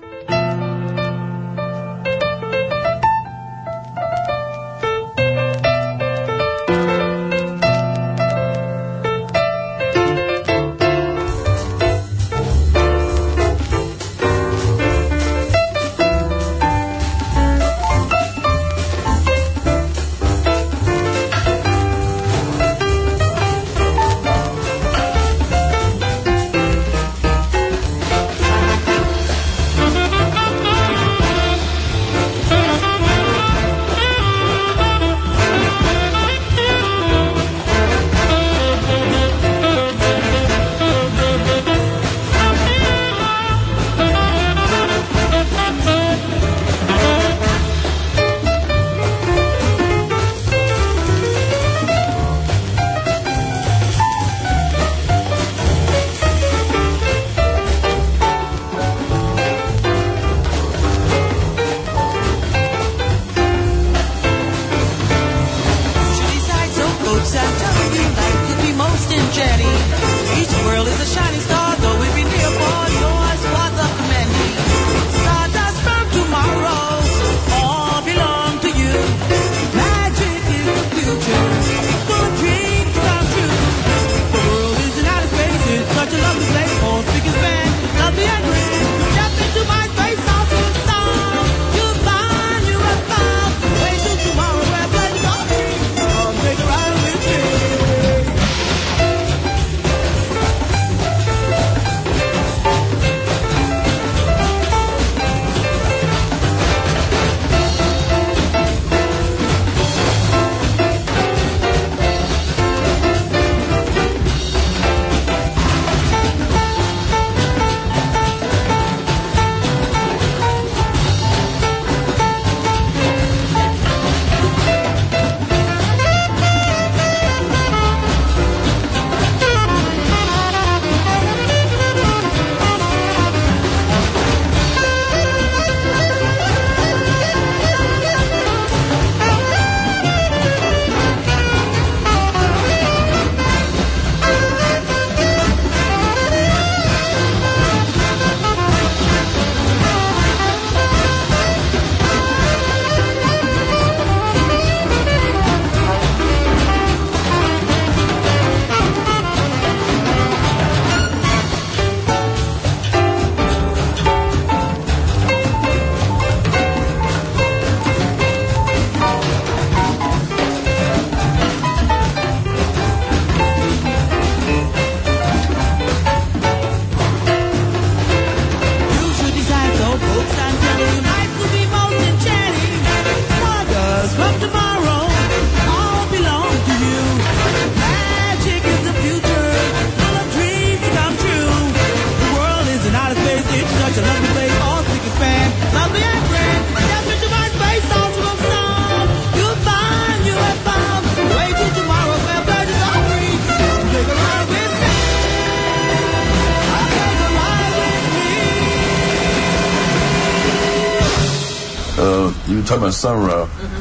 You were talking about Sun Ra.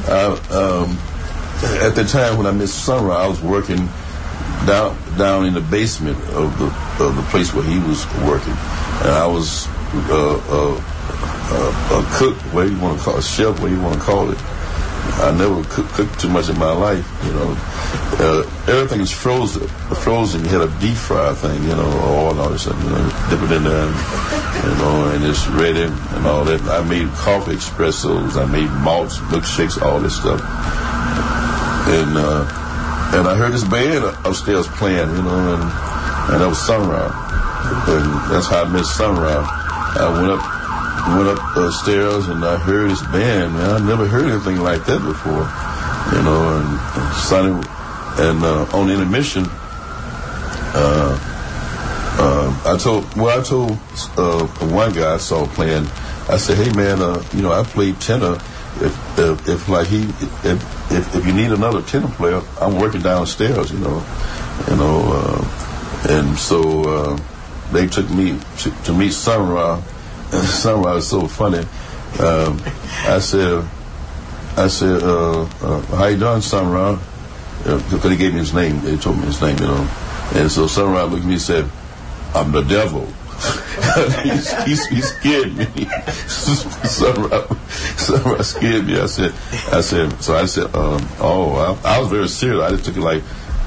At the time when I met Sun Ra, I was working down in the basement of the place where he was working, and I was a cook, whatever you want to call it, a chef, whatever you want to call it. I never cooked too much in my life, everything is frozen. You had a deep fry thing, oil and all this stuff, dip it in there, and it's ready and all that. I made coffee espressos, I made malts, milkshakes, all this stuff. And I heard this band upstairs playing, and and that was Sun Ra. And that's how I met Sun Ra. I went up stairs and I heard his band, man. I never heard anything like that before, you know. And Sonny, and on intermission, I told one guy I saw playing. I said, "Hey man, you know, I played tenor. If you need another tenor player, I'm working downstairs, you know." And so they took me to meet Sun Ra. And Sun Ra is so funny. I said, "How you doing, Sun Ra?" Because they gave me his name. They told me his name, you know. And so Sun Ra looked at me and said, "I'm the devil." he scared me. Sun Ra scared me. I said, oh, I was very serious. I just took it like,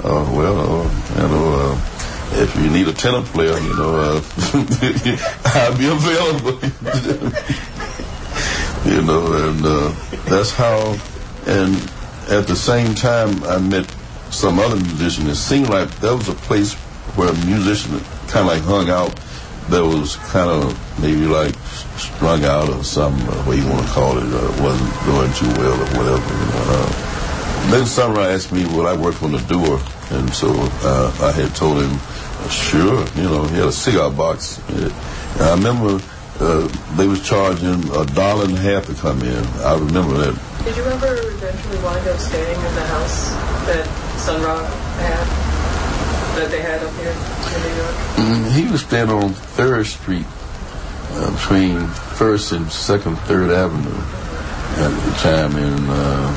if you need a tenor player, you know, I'll be available. You know, and that's how. And at the same time, I met some other musicians. It seemed like that was a place where a musician kind of like hung out. That was kind of maybe like strung out or something, what you want to call it, wasn't going too well or whatever. You know. Then Sun Ra asked me would I work on the door, and so I had told him, sure. You know, he had a cigar box. And I remember they was charging $1.50 to come in. I remember that. Did you ever eventually wind up staying in the house that Sun Ra had? That they had up here in New York? He was staying on 3rd Street, between 1st and 2nd, 3rd Avenue at the time. And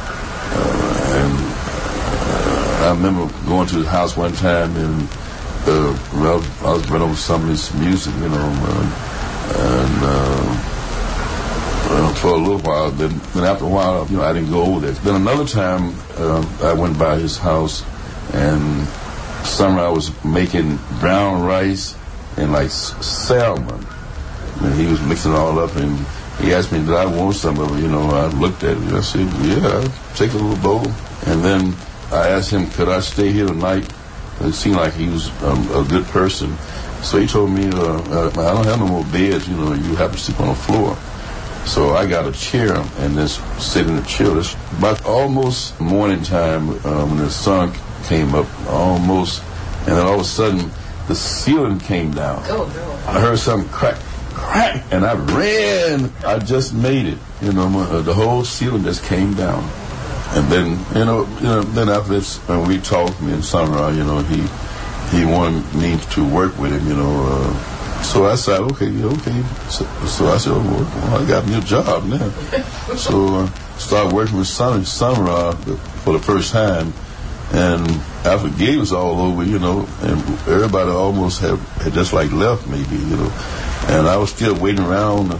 I remember going to his house one time and I was running over some of his music, you know, for a little while. Then after a while, you know, I didn't go over there. Then another time, I went by his house and Sun Ra was making brown rice and like salmon, and he was mixing it all up. And he asked me, "Did I want some of it?" You know, I looked at it. I said, "Yeah, I'll take a little bowl." And then I asked him, "Could I stay here tonight?" It seemed like he was a good person, so he told me, "I don't have no more beds. You know, you have to sleep on the floor." So I got a chair and just sit in the chair. It's about almost morning time when the sun came up almost, and then all of a sudden the ceiling came down. Oh no! I heard something crack, and I ran. I just made it. You know, the whole ceiling just came down. And then, then after this, when we talked, me and Sun Ra, you know, he wanted me to work with him, you know. So I said, okay. So I said, well, I got me a job now. So started working with Sun Ra for the first time. And after the gig was all over, you know, and everybody almost had just like left maybe, you know. And I was still waiting around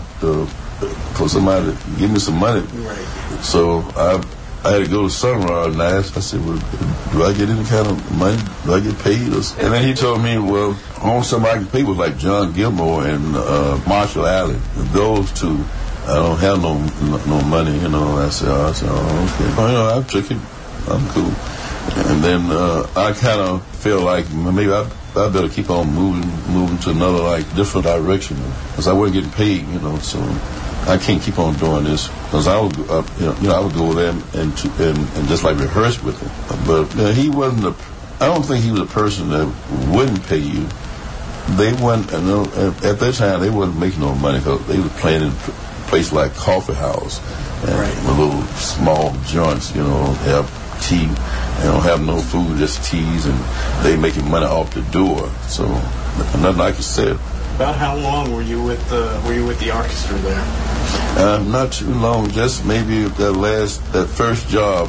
for somebody to give me some money. Right. So I had to go to Sun Ra and I said, well, do I get any kind of money? Do I get paid? And then he told me, well, only somebody I can pay was like John Gilmore and Marshall Allen. Those two, I don't have no money, you know. I said, oh, okay. Well, you know, I took it. I'm cool. And then I kind of feel like maybe I better keep on moving to another like different direction because I wasn't getting paid, you know. So I can't keep on doing this because I would, I would go there and just like rehearse with him. But he wasn't I don't think he was a person that wouldn't pay you. They weren't, at that time they wasn't making no money because they was playing in a place like Coffee House and little small joints, you know, have tea. They don't have no food, just teas, and they making money off the door. So nothing I can say. About how long were you with the orchestra there? Not too long, just maybe that first job.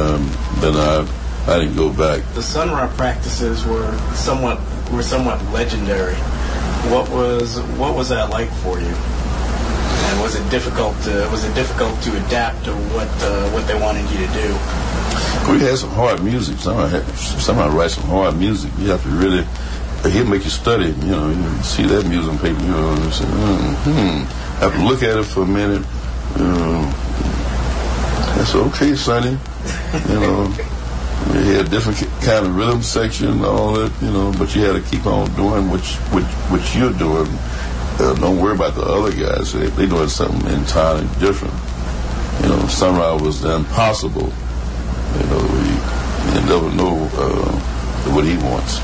Then I didn't go back. The Sun Ra practices were somewhat legendary. What was that like for you? And was it difficult to adapt to what they wanted you to do? We had some hard music. Somebody write some hard music. You have to really. He'll make you study. You know, you see that music on paper. You know, and say, have to look at it for a minute. That's okay, Sonny. You know, We had a different kind of rhythm section and all that, you know, but you had to keep on doing what you're doing. Don't worry about the other guys. They're doing something entirely different. You know, Sun Ra was the impossible. You know, you never know what he wants.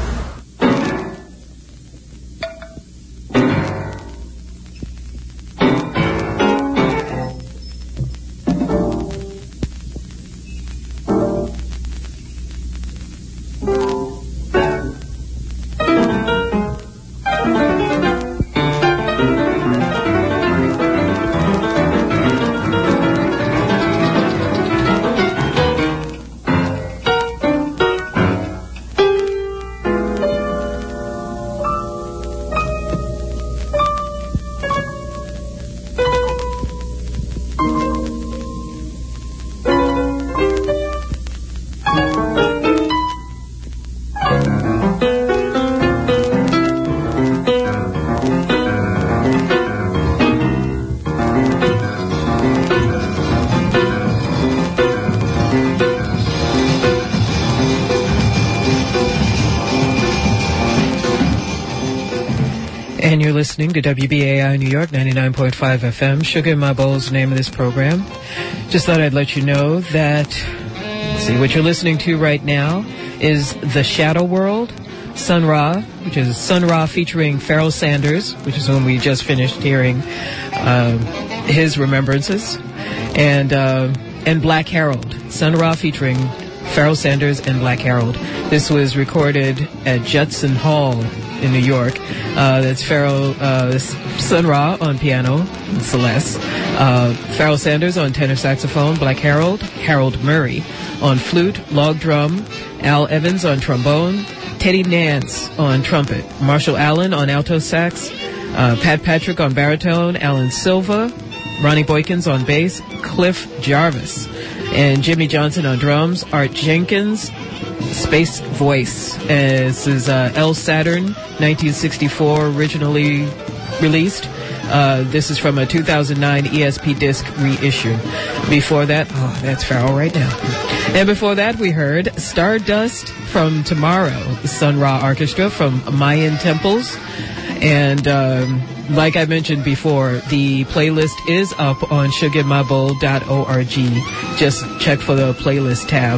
And you're listening to WBAI New York 99.5 FM. Sugar in My Bowl is the name of this program. Just thought I'd let you know that, see, what you're listening to right now is The Shadow World, Sun Ra, which is Sun Ra featuring Pharoah Sanders, which is when we just finished hearing his remembrances, and Black Harold, Sun Ra featuring Pharoah Sanders and Black Harold. This was recorded at Judson Hall in New York. That's Sun Ra on piano, Celeste. Pharoah Sanders on tenor saxophone, Black Harold, Harold Murray on flute, log drum, Al Evans on trombone, Teddy Nance on trumpet, Marshall Allen on alto sax, Pat Patrick on baritone, Alan Silva, Ronnie Boykins on bass, Cliff Jarvis, and Jimmy Johnson on drums, Art Jenkins, Space Voice. This is El Saturn, 1964, originally released. This is from a 2009 ESP disc reissue. Before that, that's Pharoah right now. And before that, we heard Stardust from Tomorrow, the Sun Ra Orchestra from Mayan Temples. And like I mentioned before, the playlist is up on sugarinmybowl.org. Just check for the playlist tab.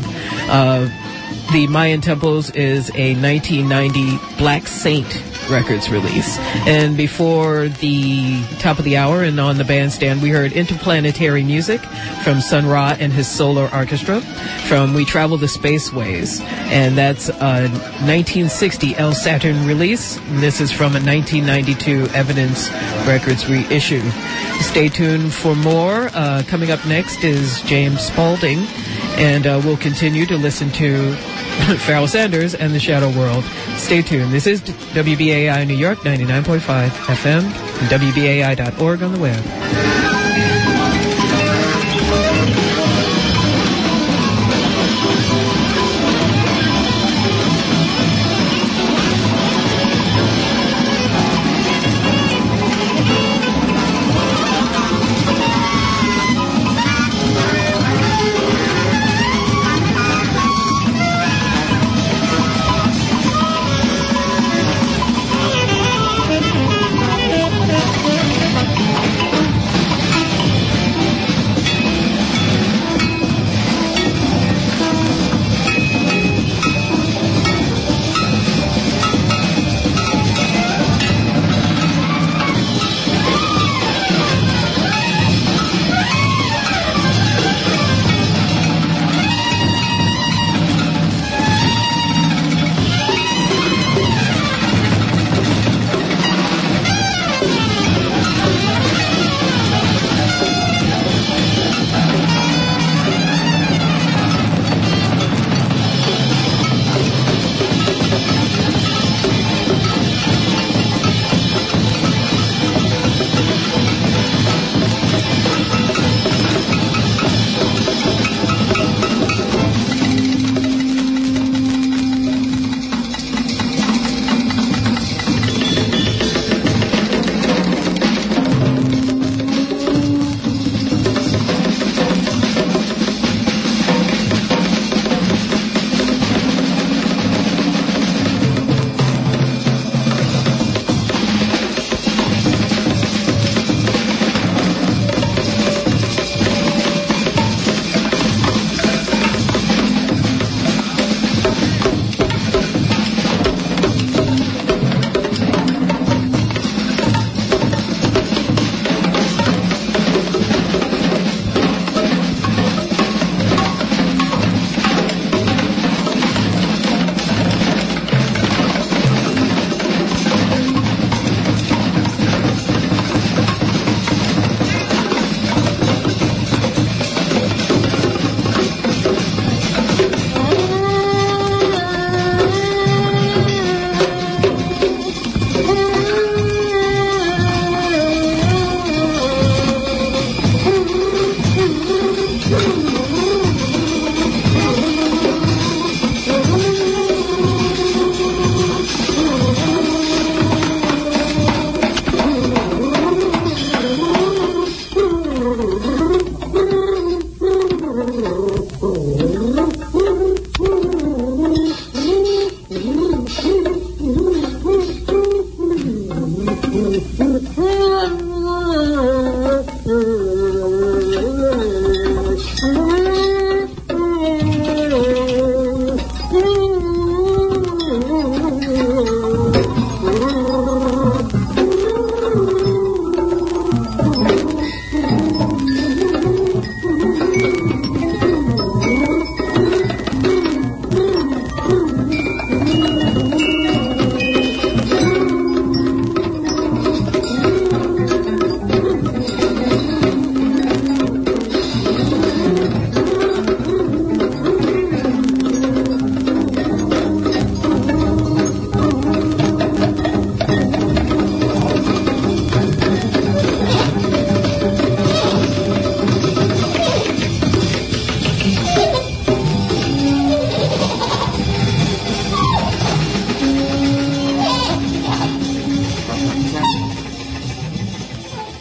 The Mayan Temples is a 1990 Black Saint Records release. And before the top of the hour and on the bandstand, we heard Interplanetary Music from Sun Ra and his Solar Orchestra from We Travel the Spaceways. And that's a 1960 El Saturn release. And this is from a 1992 Evidence Records reissue. Stay tuned for more. Coming up next is James Spaulding. And we'll continue to listen to Pharoah Sanders and the Shadow World. Stay tuned. This is WBAI New York 99.5 FM and WBAI.org on the web.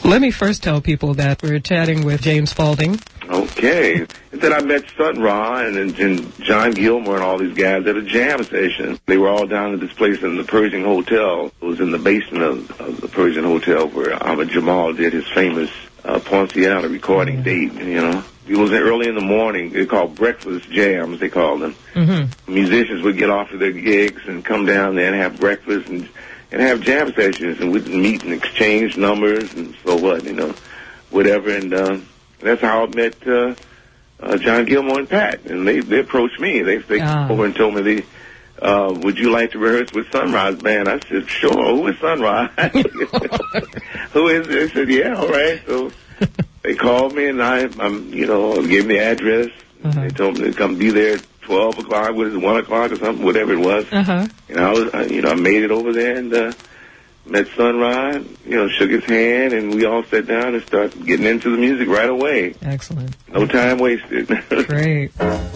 Let me first tell people that we're chatting with James Spaulding. Okay. And then I met Sun Ra and John Gilmore and all these guys at a jam session. They were all down at this place in the Persian Hotel. It was in the basement of the Persian Hotel where Ahmad Jamal did his famous Ponciana recording date, you know. It was early in the morning. They called breakfast jams, they called them. Mm-hmm. Musicians would get off of their gigs and come down there and have breakfast and have jam sessions, and we'd meet and exchange numbers and so what, you know, whatever. And that's how I met John Gilmore and Pat. And they approached me. They came over and told me, would you like to rehearse with Sun Ra's band? I said, sure. Who is Sun Ra? Who is it? They said, yeah, all right. So they called me, and I gave them the address. Uh-huh. They told me to come be there at 12 o'clock, 1 o'clock or something, whatever it was. Uh-huh. And I made it over there and met Sun Ra, shook his hand, and we all sat down and started getting into the music right away. Excellent. No time wasted. Great.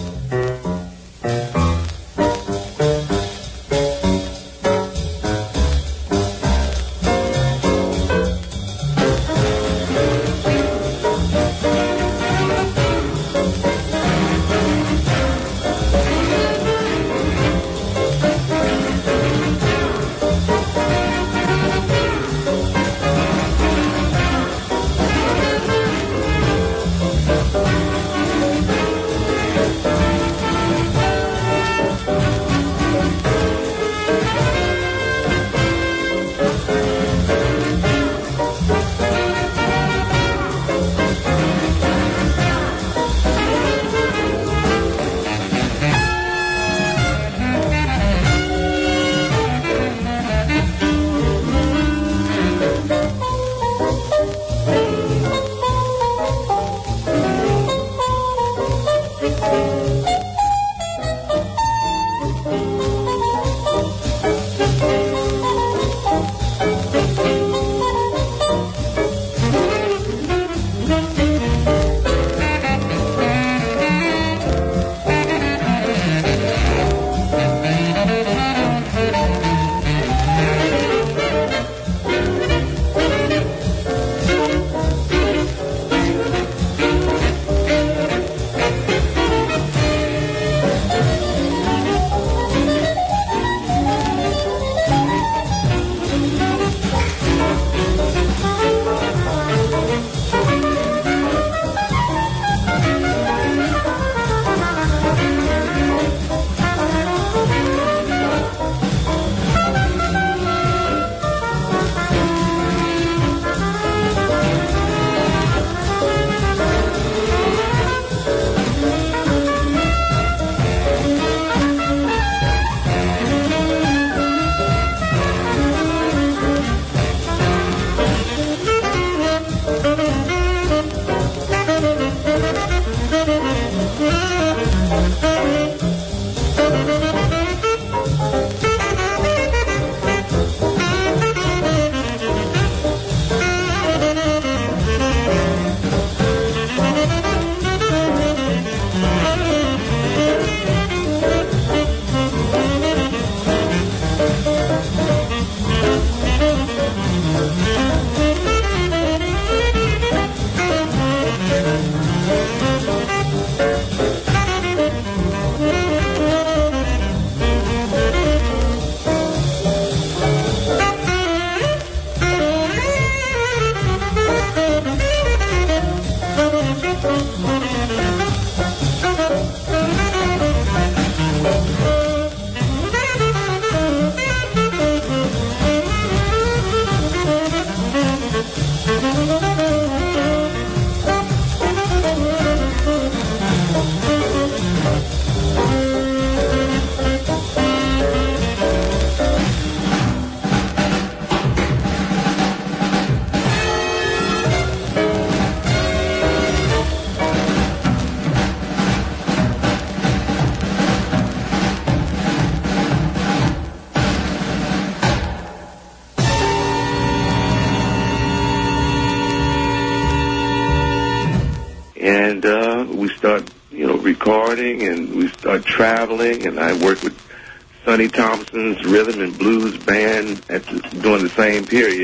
We start, recording, and we start traveling, and I worked with Sonny Thompson's rhythm and blues band during the same period.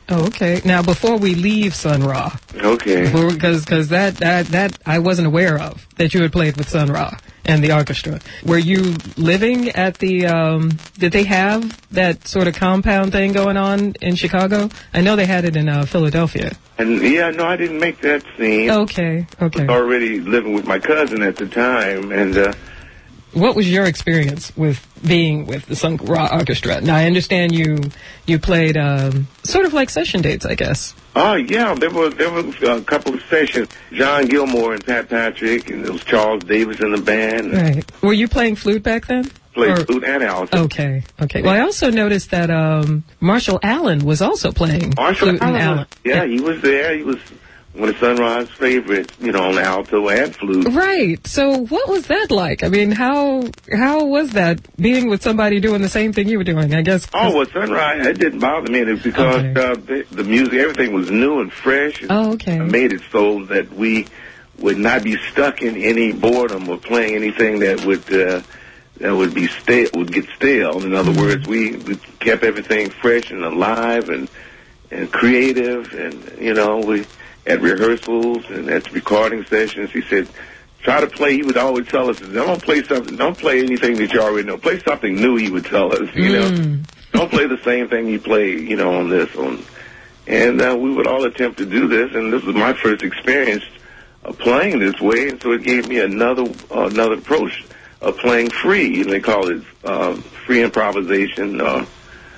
Oh, okay. Now, before we leave Sun Ra, Okay. because that I wasn't aware of, that you had played with Sun Ra and the orchestra. Were you living at the, did they have that sort of compound thing going on in Chicago? I know they had it in Philadelphia. And yeah, no, I didn't make that scene. Okay. I was already living with my cousin at the time, and what was your experience with being with the Sun Ra Orchestra? Now, I understand you played sort of like session dates, I guess. Oh, yeah, there were a couple of sessions. John Gilmore and Pat Patrick, and there was Charles Davis in the band. Right. Were you playing flute back then? Played flute and alto. Okay. Well, I also noticed that Marshall Allen was also playing flute and alto. Yeah, he was there. He was one of Sun Ra's favorites, on alto and flute. Right. So what was that like? I mean, how was that, being with somebody doing the same thing you were doing, I guess? Oh, well, Sun Ra, it didn't bother me because the music, everything was new and fresh. Oh, okay. I made it so that we would not be stuck in any boredom or playing anything that would be stale, would get stale. In other words, we kept everything fresh and alive and creative, and we at rehearsals and at recording sessions. He said, try to play. He would always tell us, don't play anything that you already know. Play something new, he would tell us, Don't play the same thing you play, on this one. And we would all attempt to do this, and this was my first experience of playing this way, and so it gave me another approach of playing free. They call it free improvisation. At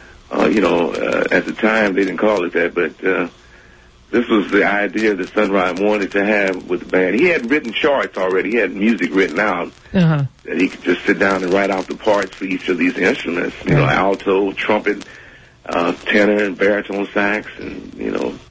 the time they didn't call it that, but this was the idea that Sun Ra wanted to have with the band. He had written charts already. He had music written out that he could just sit down and write out the parts for each of these instruments. Alto, trumpet, tenor, and baritone sax, and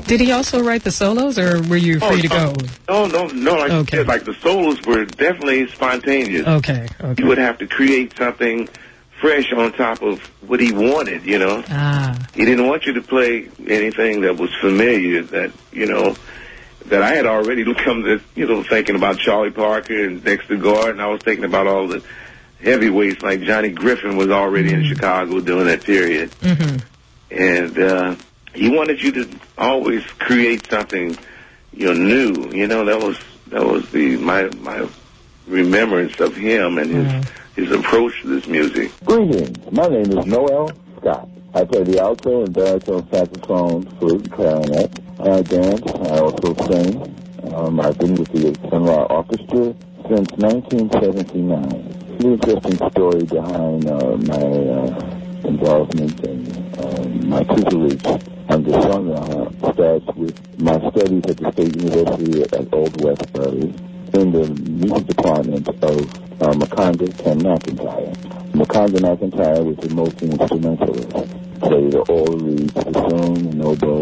Did he also write the solos, or were you free to go? No. Like I said, like the solos were definitely spontaneous. Okay. You would have to create something fresh on top of what he wanted, you know. He didn't want you to play anything that was familiar, that, you know, that I had already come to, you know, thinking about Charlie Parker and Dexter Gordon. I was thinking about all the heavyweights, like Johnny Griffin was already in Chicago during that period. And he wanted you to always create something, you know, new. You know, that was my remembrance of him and his approach to this music. Greetings. My name is Noel Scott. I play the alto and baritone saxophone, flute, and clarinet. I dance. I also sing. I've been with the Sun Ra Orchestra since 1979. The interesting story behind my involvement and my tutelage under Sun Ra starts with my studies at the State University at Old Westbury in the music department of Macondo Ken McIntyre. Macondo McIntyre was the multi-instrumentalist. Played all the reeds, the bassoon, and oboe,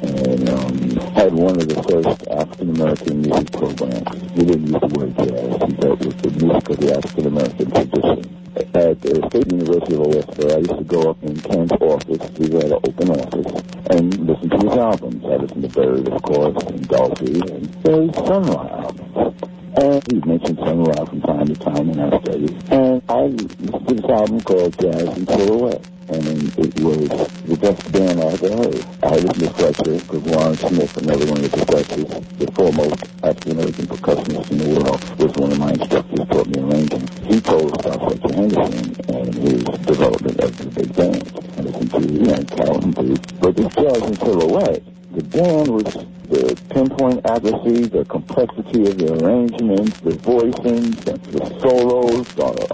and had one of the first African-American music programs. He didn't use the word jazz. He dealt with the music of the African-American tradition. At the State University of Westbury, I used to go up in Ken's office. We had an open office, and listen to his albums. I listened to Bird, of course, and Dolphy, and various Sun Ra albums. And he mentioned Sun Ra from time to time in our studies. And I listened to this album called Jazz and Silhouette. And it was the best band I ever heard. I listened to Fletcher, because Warren Smith, another one of the Fletchers, the foremost African-American percussionist in the world, was one of my instructors, taught me arranging. He told us about Fletcher Henderson and his development of the big band. I listened to, Calvin Booth. But this Jazz and Silhouette, the band was the pinpoint accuracy, the complexity of the arrangements, the voicings, the solos.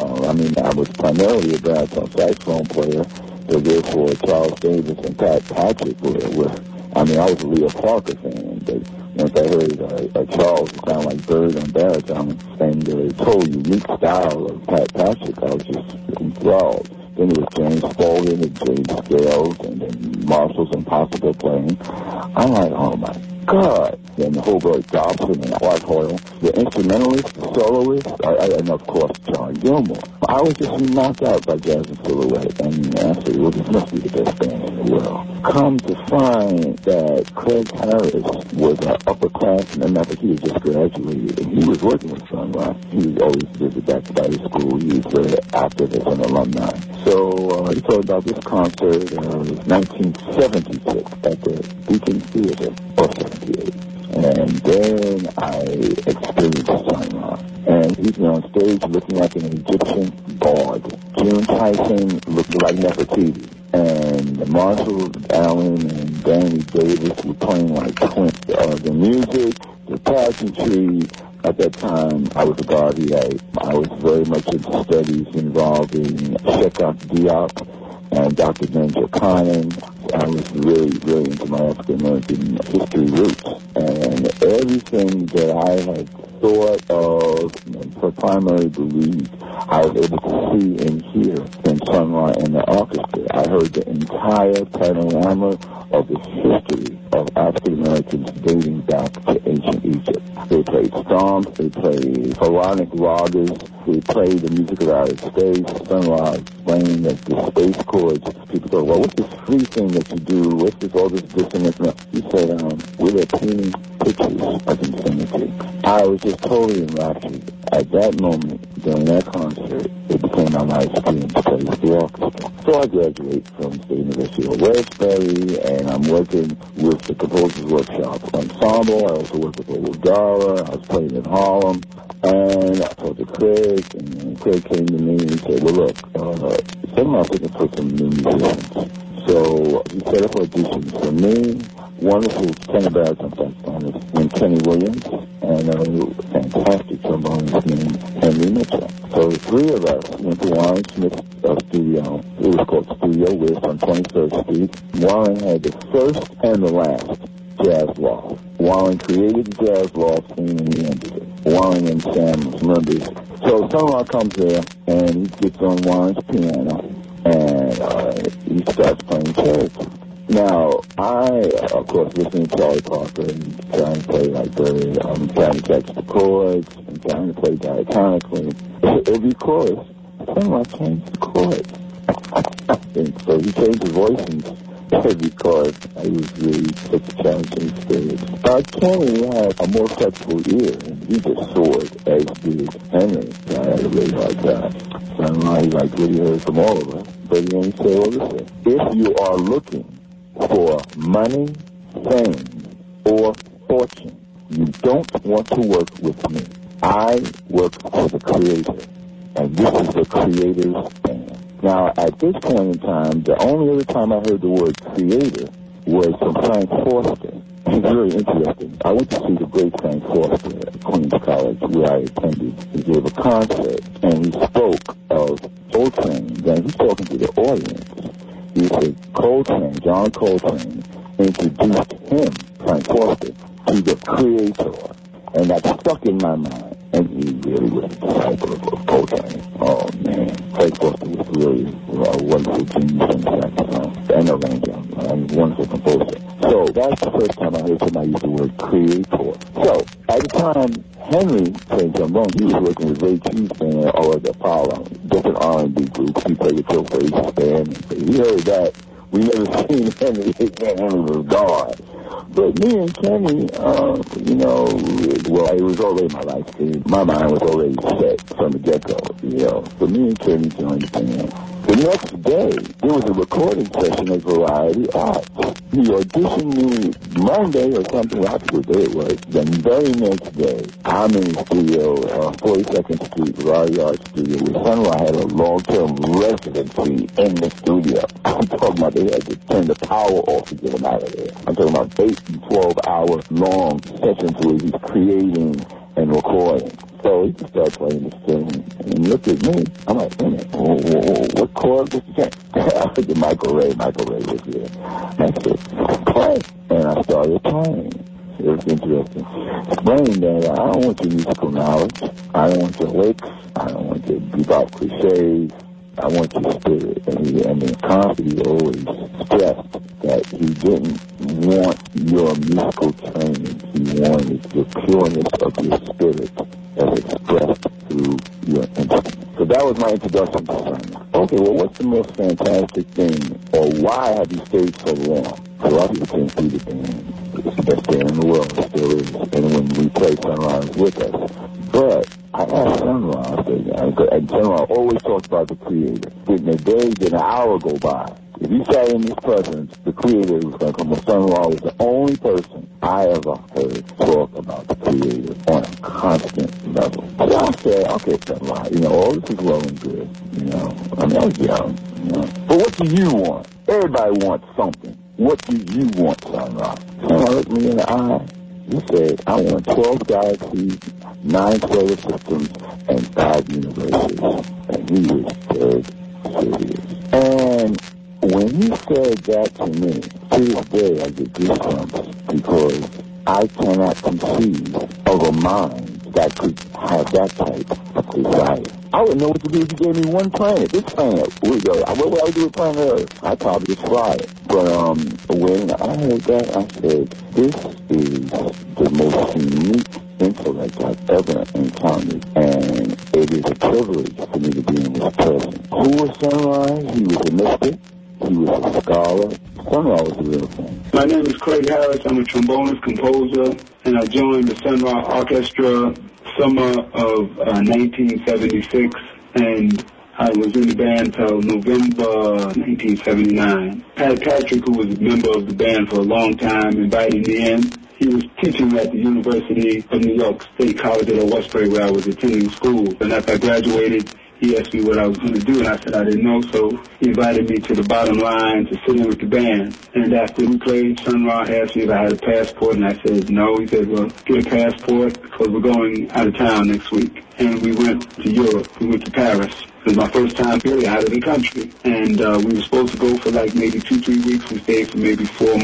I was primarily a baritone saxophone player, so therefore Charles Davis and Pat Patrick were I was a Leo Parker fan, but once I heard Charles sound like Bird on baritone and the total unique style of Pat Patrick, I was just enthralled. Then it was James Spaulding and James Scales and then Marshall's Impossible playing. I'm like, oh my God. Then Hobart Dobson and Art Hoyle, the instrumentalist, the soloist, and of course John Gilmore. I was just knocked out by Jazz and Silhouette, and I said, well, this must be the best band in the world. Come to find that Craig Harris was an upper classman, I think he had just graduated, and he was working with Sun Ra. He always visited back to Study School. He was very active as an alumni. So he told about this concert in 1976 at the Beacon Theater, or 78. And then I experienced Sun Ra. And he's on stage looking like an Egyptian bard. June Tyson looked like Nefertiti. And Marshall Allen and Danny Davis were playing like twins. The music, the pageantry. At that time, I was a Gardier. I was very much into studies involving Shekhar Diop and Dr. Benja Conan. I was really, really into my African-American history roots. And everything that I had thought of for primary belief, I was able to see and hear in Sun Ra and the orchestra. I heard the entire panorama of the history of African Americans dating back to ancient Egypt. They played stomps, they played Pharaonic ragas, they played the music of outer space. Sun Ra explained that the space chords, people go, well, what's this free thing that you do? What's this, all this dissonance? He said, we're painting pictures of infinity. I was just totally enraptured. At that moment, during that concert, it became my life's dream to play with the orchestra. So I graduated from the University of Westbury, and I'm working with the Composers Workshop Ensemble. I also work with Old Dara. I was playing in Harlem. And I talked to Craig, and Craig came to me and said, well, look, someone's looking for some new musicians. So he set up auditions for me, wonderful tenor baritone saxophonist named Kenny Williams, and a fantastic trombonist named Henry Mitchell. So the three of us went to Warren Smith's studio. It was called Studio West on 23rd Street. Warren had the first and the last jazz loft. Warren created the jazz loft scene and he ended it. Warren and Sam was members. So Sun Ra comes there and he gets on Warren's piano and he starts playing church. Now, I, of course, listening to Charlie Parker and trying to play like Bird, I'm trying to catch the chords, I'm trying to play diatonically. Every chorus, someone changed the chords. And so he changed his voice and every chord. It was really such a challenging experience. Kenny had a more flexible ear, and he just soared, as did Henry. I had a really hard time. So he liked what he heard from all of us. But then he said, well, listen, if you are looking for money, fame, or fortune, you don't want to work with me. I work for the Creator, and this is the Creator's band. Now, at this point in time, the only other time I heard the word Creator was from Frank Foster. It's very interesting. I went to see the great Frank Foster at Queens College, where I attended. He gave a concert, and he spoke of Coltrane. Then he's talking to the audience. He said Coltrane, John Coltrane, introduced him, Frank Foster, to the Creator. And that stuck in my mind. And he really was a disciple of Coltrane. Oh, man. Frank Foster was really a wonderful genius on the saxophone. And a wonderful composer. So that's the first time I heard somebody use the word Creator. So at the time, Henry played trombone. He was working with Ray Cheese Band or the Apollo, different R&B groups. He played with Phil Fraser's band. He heard that. We never seen Henry. Henry was gone. But me and Kenny, well, it was already my life. My mind was already set from the get-go, But me and Kenny joined the band. The next day, there was a recording session at Variety Arts. He auditioned me Monday or something, I forget what day it was. The very next day, I'm in the studio, 42nd Street, Variety Arts studio, where Sun Ra had a long-term residency in the studio. I'm talking about they had to turn the power off to get him out of there. I'm talking about 8 and 12-hour long sessions where he's creating and recording. So he just started playing this thing and looked at me. I'm like, what chord was that? I said, Michael Ray was here. And I said, play. And I started playing. It was interesting. Explain that I don't want your musical knowledge. I don't want your licks. I don't want your bebop cliches. I want your spirit. And constantly always stressed that he didn't want your musical training. He wanted the pureness of your spirit as expressed through your instrument. So that was my introduction to Sun. Okay, well, what's the most fantastic thing, or why have you stayed so long? A lot of people can't see the band. It's the best band in the world. It still is. And when we play, Sun Ra is with us. But I asked Sun Ra, and Sun Ra always talks about the Creator. Didn't a day, didn't an hour go by? If you sat in this presence, the Creator was going to come. Sun Ra was the only person I ever heard talk about the Creator on a constant level. So I said, okay, Sun Ra, all this is well and good. I was young, But what do you want? Everybody wants something. What do you want, Sun Ra? Sun Ra looked me in the eye. He said, I want 12 galaxies, 9 solar systems, and 5 universes. And he was dead serious. And when he said that to me, to this day I get goosebumps because I cannot conceive of a mind that could have that type of desire. I wouldn't know what to do if you gave me one planet. This planet, what would I do with planet Earth? I'd probably just fly it. But when I heard that, I said, this is the most unique intellect I've ever encountered, and it is a privilege for me to be in this presence. Who was Sun Ra? He was a mystic. He was a scholar. Sun Ra was the real thing. My name is Craig Harris. I'm a trombonist, composer, and I joined the Sun Ra Orchestra summer of 1976, and I was in the band till November 1979. Pat Patrick, who was a member of the band for a long time, invited me in. He was teaching at the University of New York State College at Westbury, where I was attending school. And after I graduated, he asked me what I was going to do, and I said I didn't know, so he invited me to the bottom line to sit in with the band. And after we played, Sun Ra asked me if I had a passport, and I said no. He said, well, get a passport because we're going out of town next week. And we went to Europe. We went to Paris. It was my first time really out of the country. And we were supposed to go for like maybe 2-3 weeks. We stayed for maybe 4 months.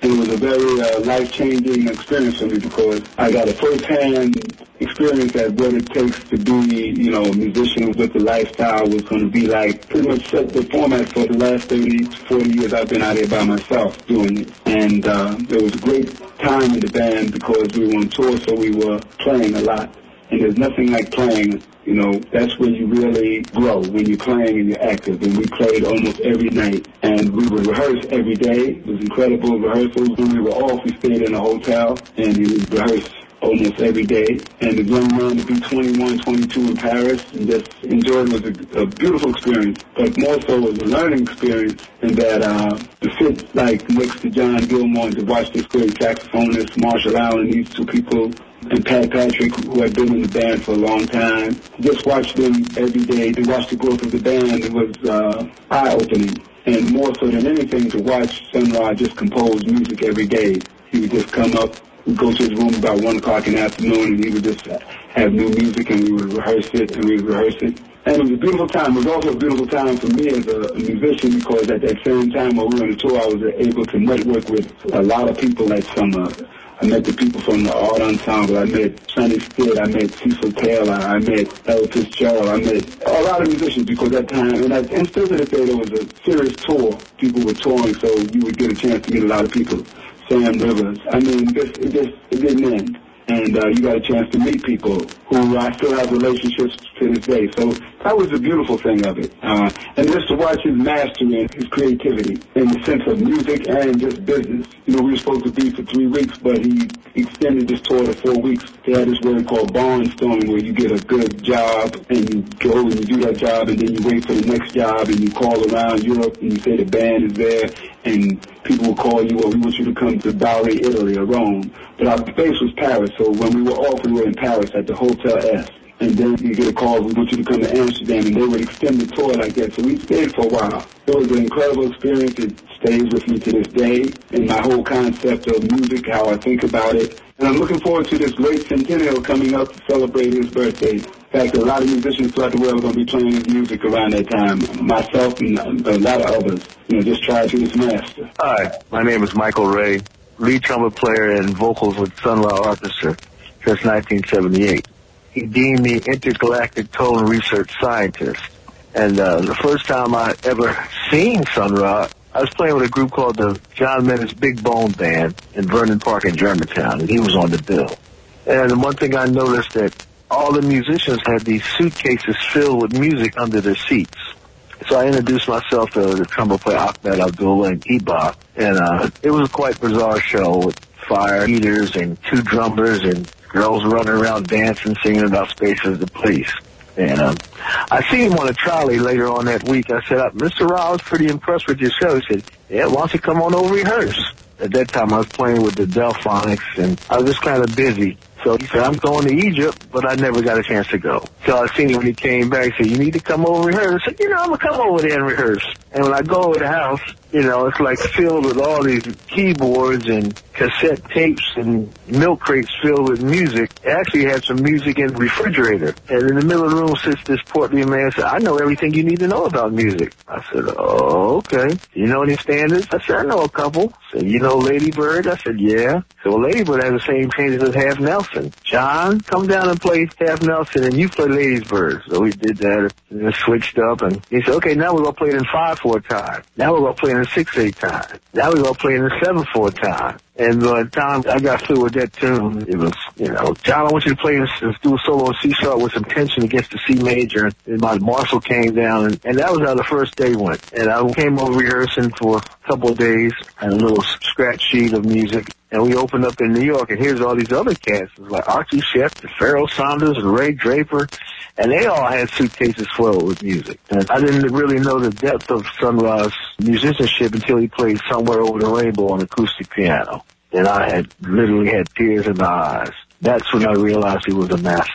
And it was a very life-changing experience for me because I got a first-hand experience at what it takes to be, you know, a musician, what the lifestyle was going to be like. Pretty much set the format for the last 30, 40 years I've been out here by myself doing it. And there was a great time in the band because we were on tour, so we were playing a lot. And there's nothing like playing. You know, that's when you really grow, when you're playing and you're active. And we played almost every night. And we would rehearse every day. It was incredible rehearsals. When we were off, we stayed in a hotel and we would rehearse almost every day. And the young man to be 21, 22 in Paris and just enjoy it was a beautiful experience. But more so it was a learning experience in that to sit like next to John Gilmore and to watch this great saxophonist, Marshall Allen, these two people, and Pat Patrick, who had been in the band for a long time. Just watch them every day and watch the growth of the band. It was eye-opening. And more so than anything, to watch Sun Ra just compose music every day. He would just come up, we'd go to his room about 1 o'clock in the afternoon, and he would just have new music, and we would rehearse it, and we would rehearse it. And it was a beautiful time. It was also a beautiful time for me as a musician because at that same time while we were on the tour, I was able to network with a lot of people at Summer. I met the people from the Art Ensemble. I met Sonny Stitt. I met Cecil Taylor. I met Ella Fitzgerald. I met a lot of musicians because at that time, and still to this day, there was a serious tour. People were touring, so you would get a chance to meet a lot of people. Sam Rivers. I mean, it didn't end. And you got a chance to meet people who I still have relationships to this day. So that was the beautiful thing of it. And just to watch his mastery and his creativity in the sense of music and just business. You know, we were supposed to be for 3 weeks, but he extended this tour to 4 weeks. They had this word called barnstorming, where you get a good job and you go and you do that job and then you wait for the next job and you call around Europe and you say the band is there and people will call you, or we want you to come to Bari, Italy, or Rome. But our base was Paris, so when we were off, we were in Paris at the Hotel S. And then you get a call, we want you to come to Amsterdam, and they would extend the tour like that. So we stayed for a while. It was an incredible experience. It stays with me to this day, and my whole concept of music, how I think about it. And I'm looking forward to this great centennial coming up to celebrate his birthday. In fact, a lot of musicians throughout the world are going to be playing his music around that time. Myself and a lot of others, you know, just try to his master. Hi, my name is Michael Ray, lead trumpet player and vocals with Sun Ra Orchestra since 1978. He deemed me intergalactic tone research scientist. And the first time I ever seen Sun Ra, I was playing with a group called the John Menace Big Bone Band in Vernon Park in Germantown, and he was on the bill. And the one thing I noticed that all the musicians had these suitcases filled with music under their seats. So I introduced myself to the trumpet player Ahmed Abdullah and Ibach, and it was a quite bizarre show with fire heaters and 2 drummers and girls running around dancing, singing about Spaces the Police. And I seen him on a trolley later on that week. I said, Mr. Ra, I was pretty impressed with your show. He said, yeah, why don't you come on over and rehearse? At that time, I was playing with the Delphonics, and I was just kind of busy. So he said, I'm going to Egypt, but I never got a chance to go. So I seen him when he came back. He said, you need to come over and rehearse. I said, I'm going to come over there and rehearse. And when I go over the house, it's like filled with all these keyboards and cassette tapes and milk crates filled with music. It actually had some music in the refrigerator. And in the middle of the room sits this portly man and said, I know everything you need to know about music. I said, oh, okay. You know any standards? I said, I know a couple. I said, you know Lady Bird? I said, yeah. So Lady Bird has the same changes as Half Nelson. John, come down and play Half Nelson and you play Lady Bird. So we did that and switched up. And he said, okay, now we're going to play it in 5/4 time. Now we're going to play it in 6/8 time. Now we're going to play it in 7/4 time. And by the time I got through with that tune, it was, John, I want you to play this, do a solo in C sharp with some tension against the C major. And my Marshall came down, and that was how the first day went. And I came over rehearsing for a couple of days, and a little scratch sheet of music. And we opened up in New York, and here's all these other cats, like Archie Shepp, Pharoah Sanders, and Ray Draper, and they all had suitcases full with music. And I didn't really know the depth of Sun Ra's musicianship until he played Somewhere Over the Rainbow on acoustic piano. And I had literally had tears in my eyes. That's when I realized he was a master.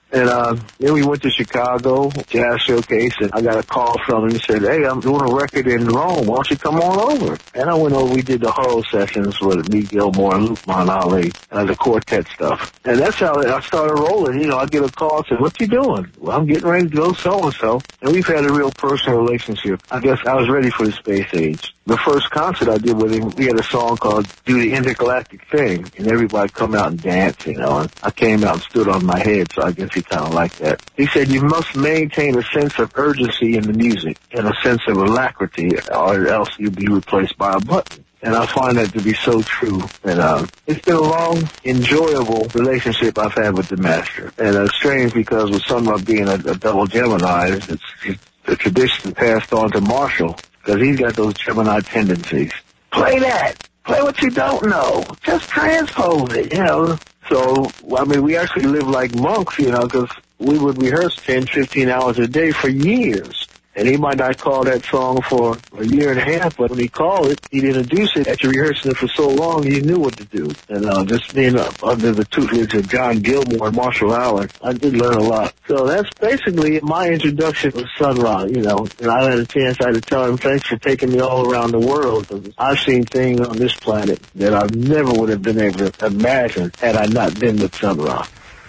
And then we went to Chicago, Jazz Showcase, and I got a call from him. He said, hey, I'm doing a record in Rome. Why don't you come on over? And I went over. We did the Hurl sessions with me, Gilmore, and Lukman Ali, the quartet stuff. And that's how I started rolling. You know, I get a call and say, what you doing? Well, I'm getting ready to go so-and-so. And we've had a real personal relationship. I guess I was ready for the space age. The first concert I did with him, we had a song called Do the Intergalactic Thing, and everybody come out and dance, you know. And I came out and stood on my head, so I guess he kind of liked that. He said, you must maintain a sense of urgency in the music and a sense of alacrity, or else you'll be replaced by a button. And I find that to be so true. And it's been a long, enjoyable relationship I've had with the master. And it's strange because with Sun Ra being a double Gemini, it's the tradition passed on to Marshall, because he's got those Gemini tendencies. Play that. Play what you don't know. Just transpose it, you know. So, I mean, we actually live like monks, you know, because we would rehearse 10, 15 hours a day for years. And he might not call that song for a year and a half, but when he called it, he'd introduce it. After rehearsing it for so long, he knew what to do. And just being under the tutelage of John Gilmore and Marshall Allen, I did learn a lot. So that's basically my introduction to Sun Ra, you know. And I had a chance, I had to tell him, thanks for taking me all around the world. Because I've seen things on this planet that I never would have been able to imagine had I not been with Sun Ra.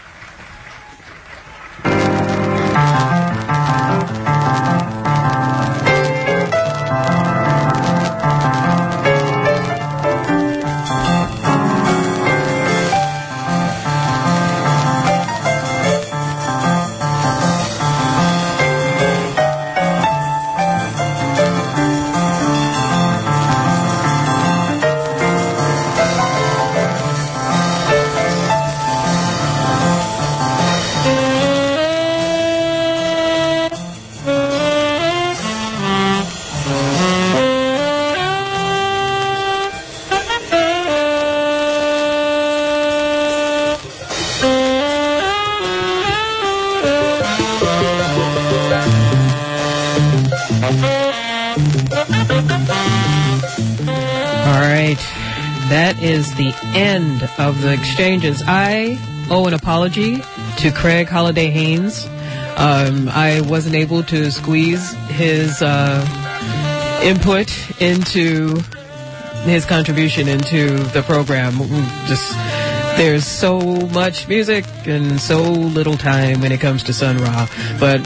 That is the end of the exchanges. I owe an apology to Craig Holiday Haynes. I wasn't able to squeeze his input into his contribution into the program. There's so much music and so little time when it comes to Sun Ra. But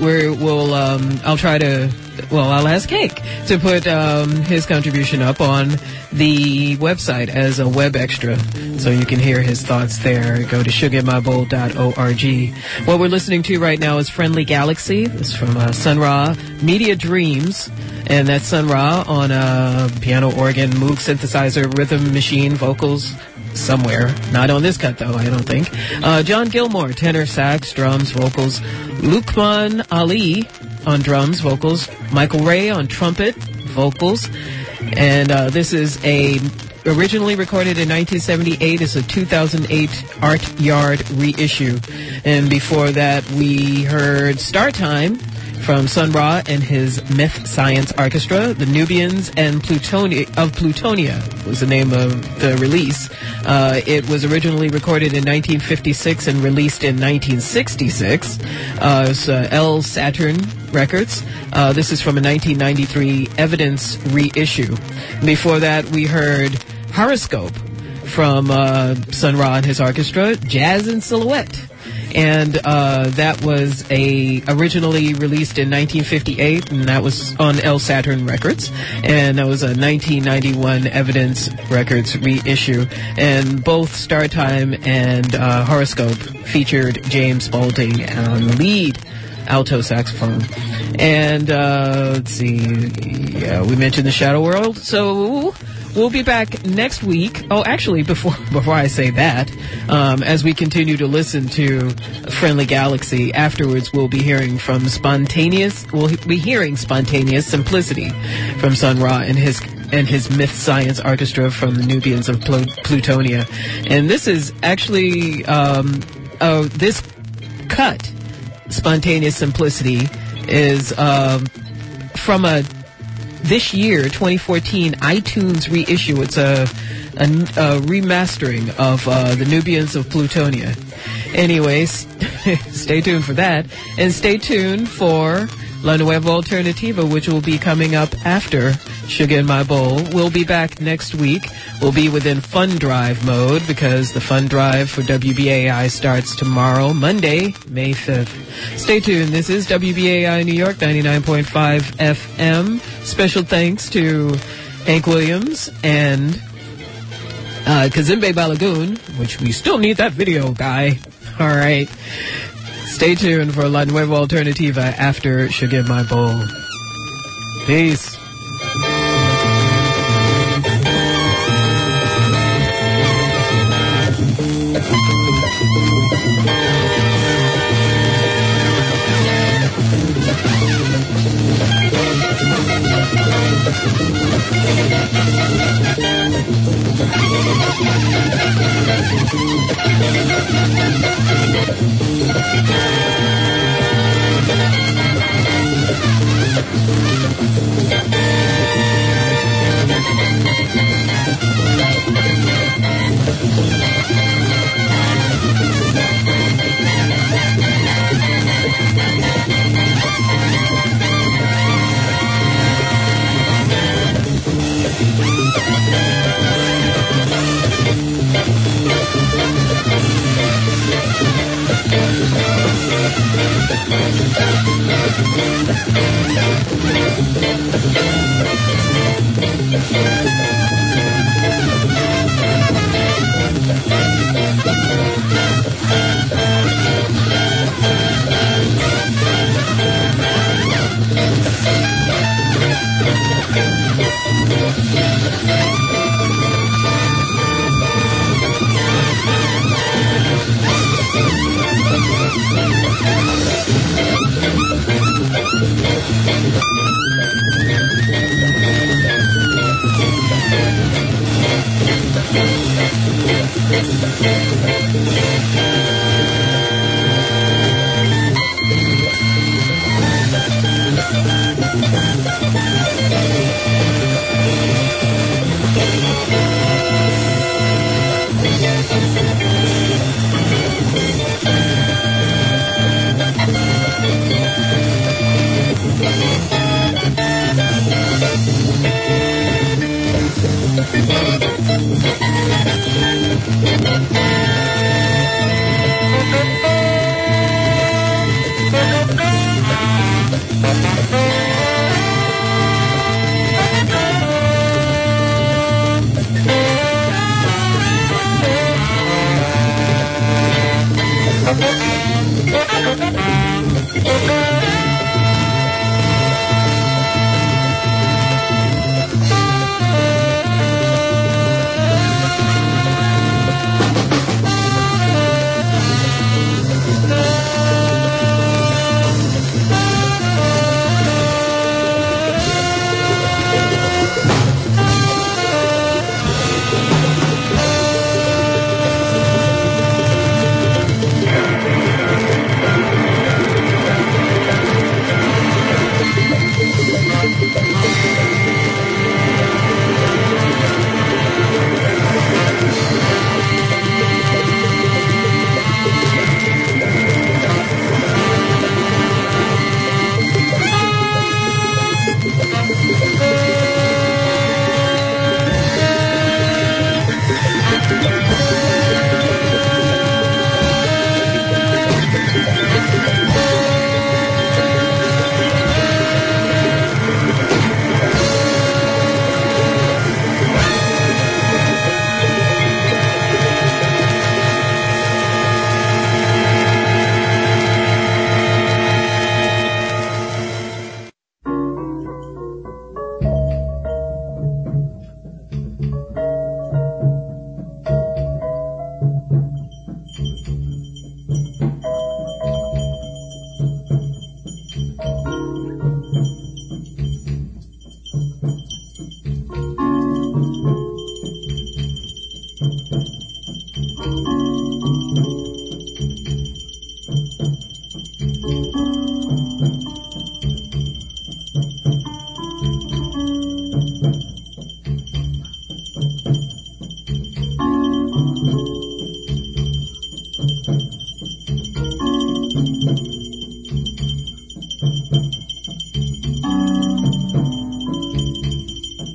I'll ask Cake to put his contribution up on the website as a web extra, so you can hear his thoughts there. Go to sugarinmybowl.org. What we're listening to right now is Friendly Galaxy. It's from Sun Ra Media Dreams, and that's Sun Ra on a piano, organ, Moog synthesizer, rhythm machine, vocals, somewhere. Not on this cut, though, I don't think. John Gilmore, tenor, sax, drums, vocals. Lukman Ali on drums, vocals. Michael Ray on trumpet, vocals. And this is originally recorded in 1978. It's a 2008 Art Yard reissue. And before that, we heard Star Time from Sun Ra and his Myth Science Orchestra. The Nubians and Plutonia was the name of the release. It was originally recorded in 1956 and released in 1966. It's L. Saturn Records. This is from a 1993 Evidence reissue. Before that, we heard Horoscope from Sun Ra and his orchestra, Jazz in Silhouette. And that was originally released in 1958, and that was on L. Saturn Records. And that was a 1991 Evidence Records reissue. And both Star Time and Horoscope featured James Spaulding on lead alto saxophone. And let's see, we mentioned the Shadow World. So we'll be back next week. Oh, actually, before I say that, as we continue to listen to Friendly Galaxy, afterwards we'll be hearing Spontaneous Simplicity from Sun Ra and his Myth Science Orchestra from the Nubians of Plutonia. And this is actually this cut, Spontaneous Simplicity, is from this year, 2014, iTunes reissue. It's a remastering of the Nubians of Plutonia. Anyways, stay tuned for that. And stay tuned for La Nueva Alternativa, which will be coming up after Sugar in My Bowl. We'll be back next week. We'll be within fun drive mode because the fun drive for WBAI starts tomorrow, Monday, May 5th. Stay tuned. This is WBAI New York, 99.5 FM. Special thanks to Hank Williams and Kazimbe Balagoon, which we still need that video guy. All right. Stay tuned for La Nueva Alternativa after Sugar in My Bowl. Peace.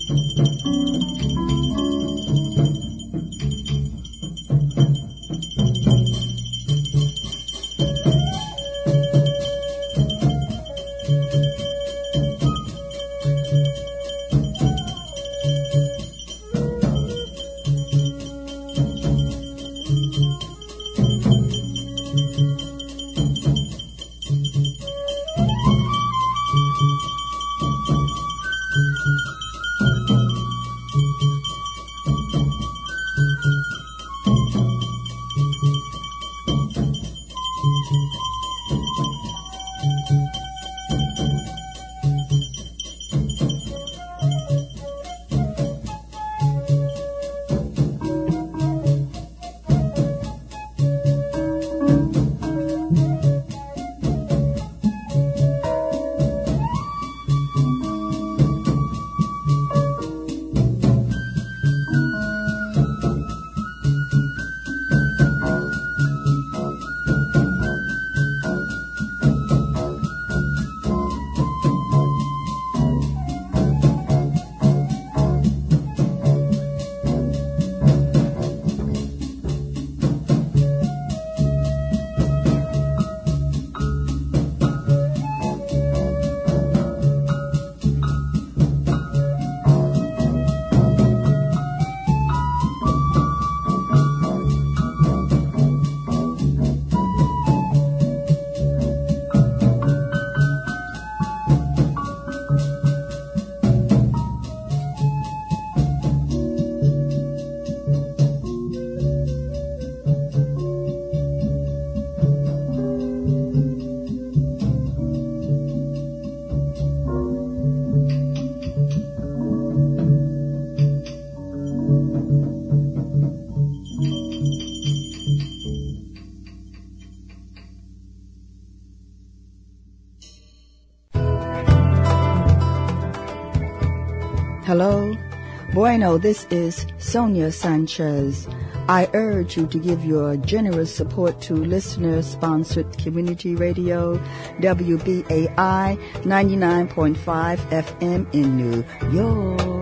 Hello. Bueno, this is Sonia Sanchez. I urge you to give your generous support to listener-sponsored community radio, WBAI 99.5 FM in New York.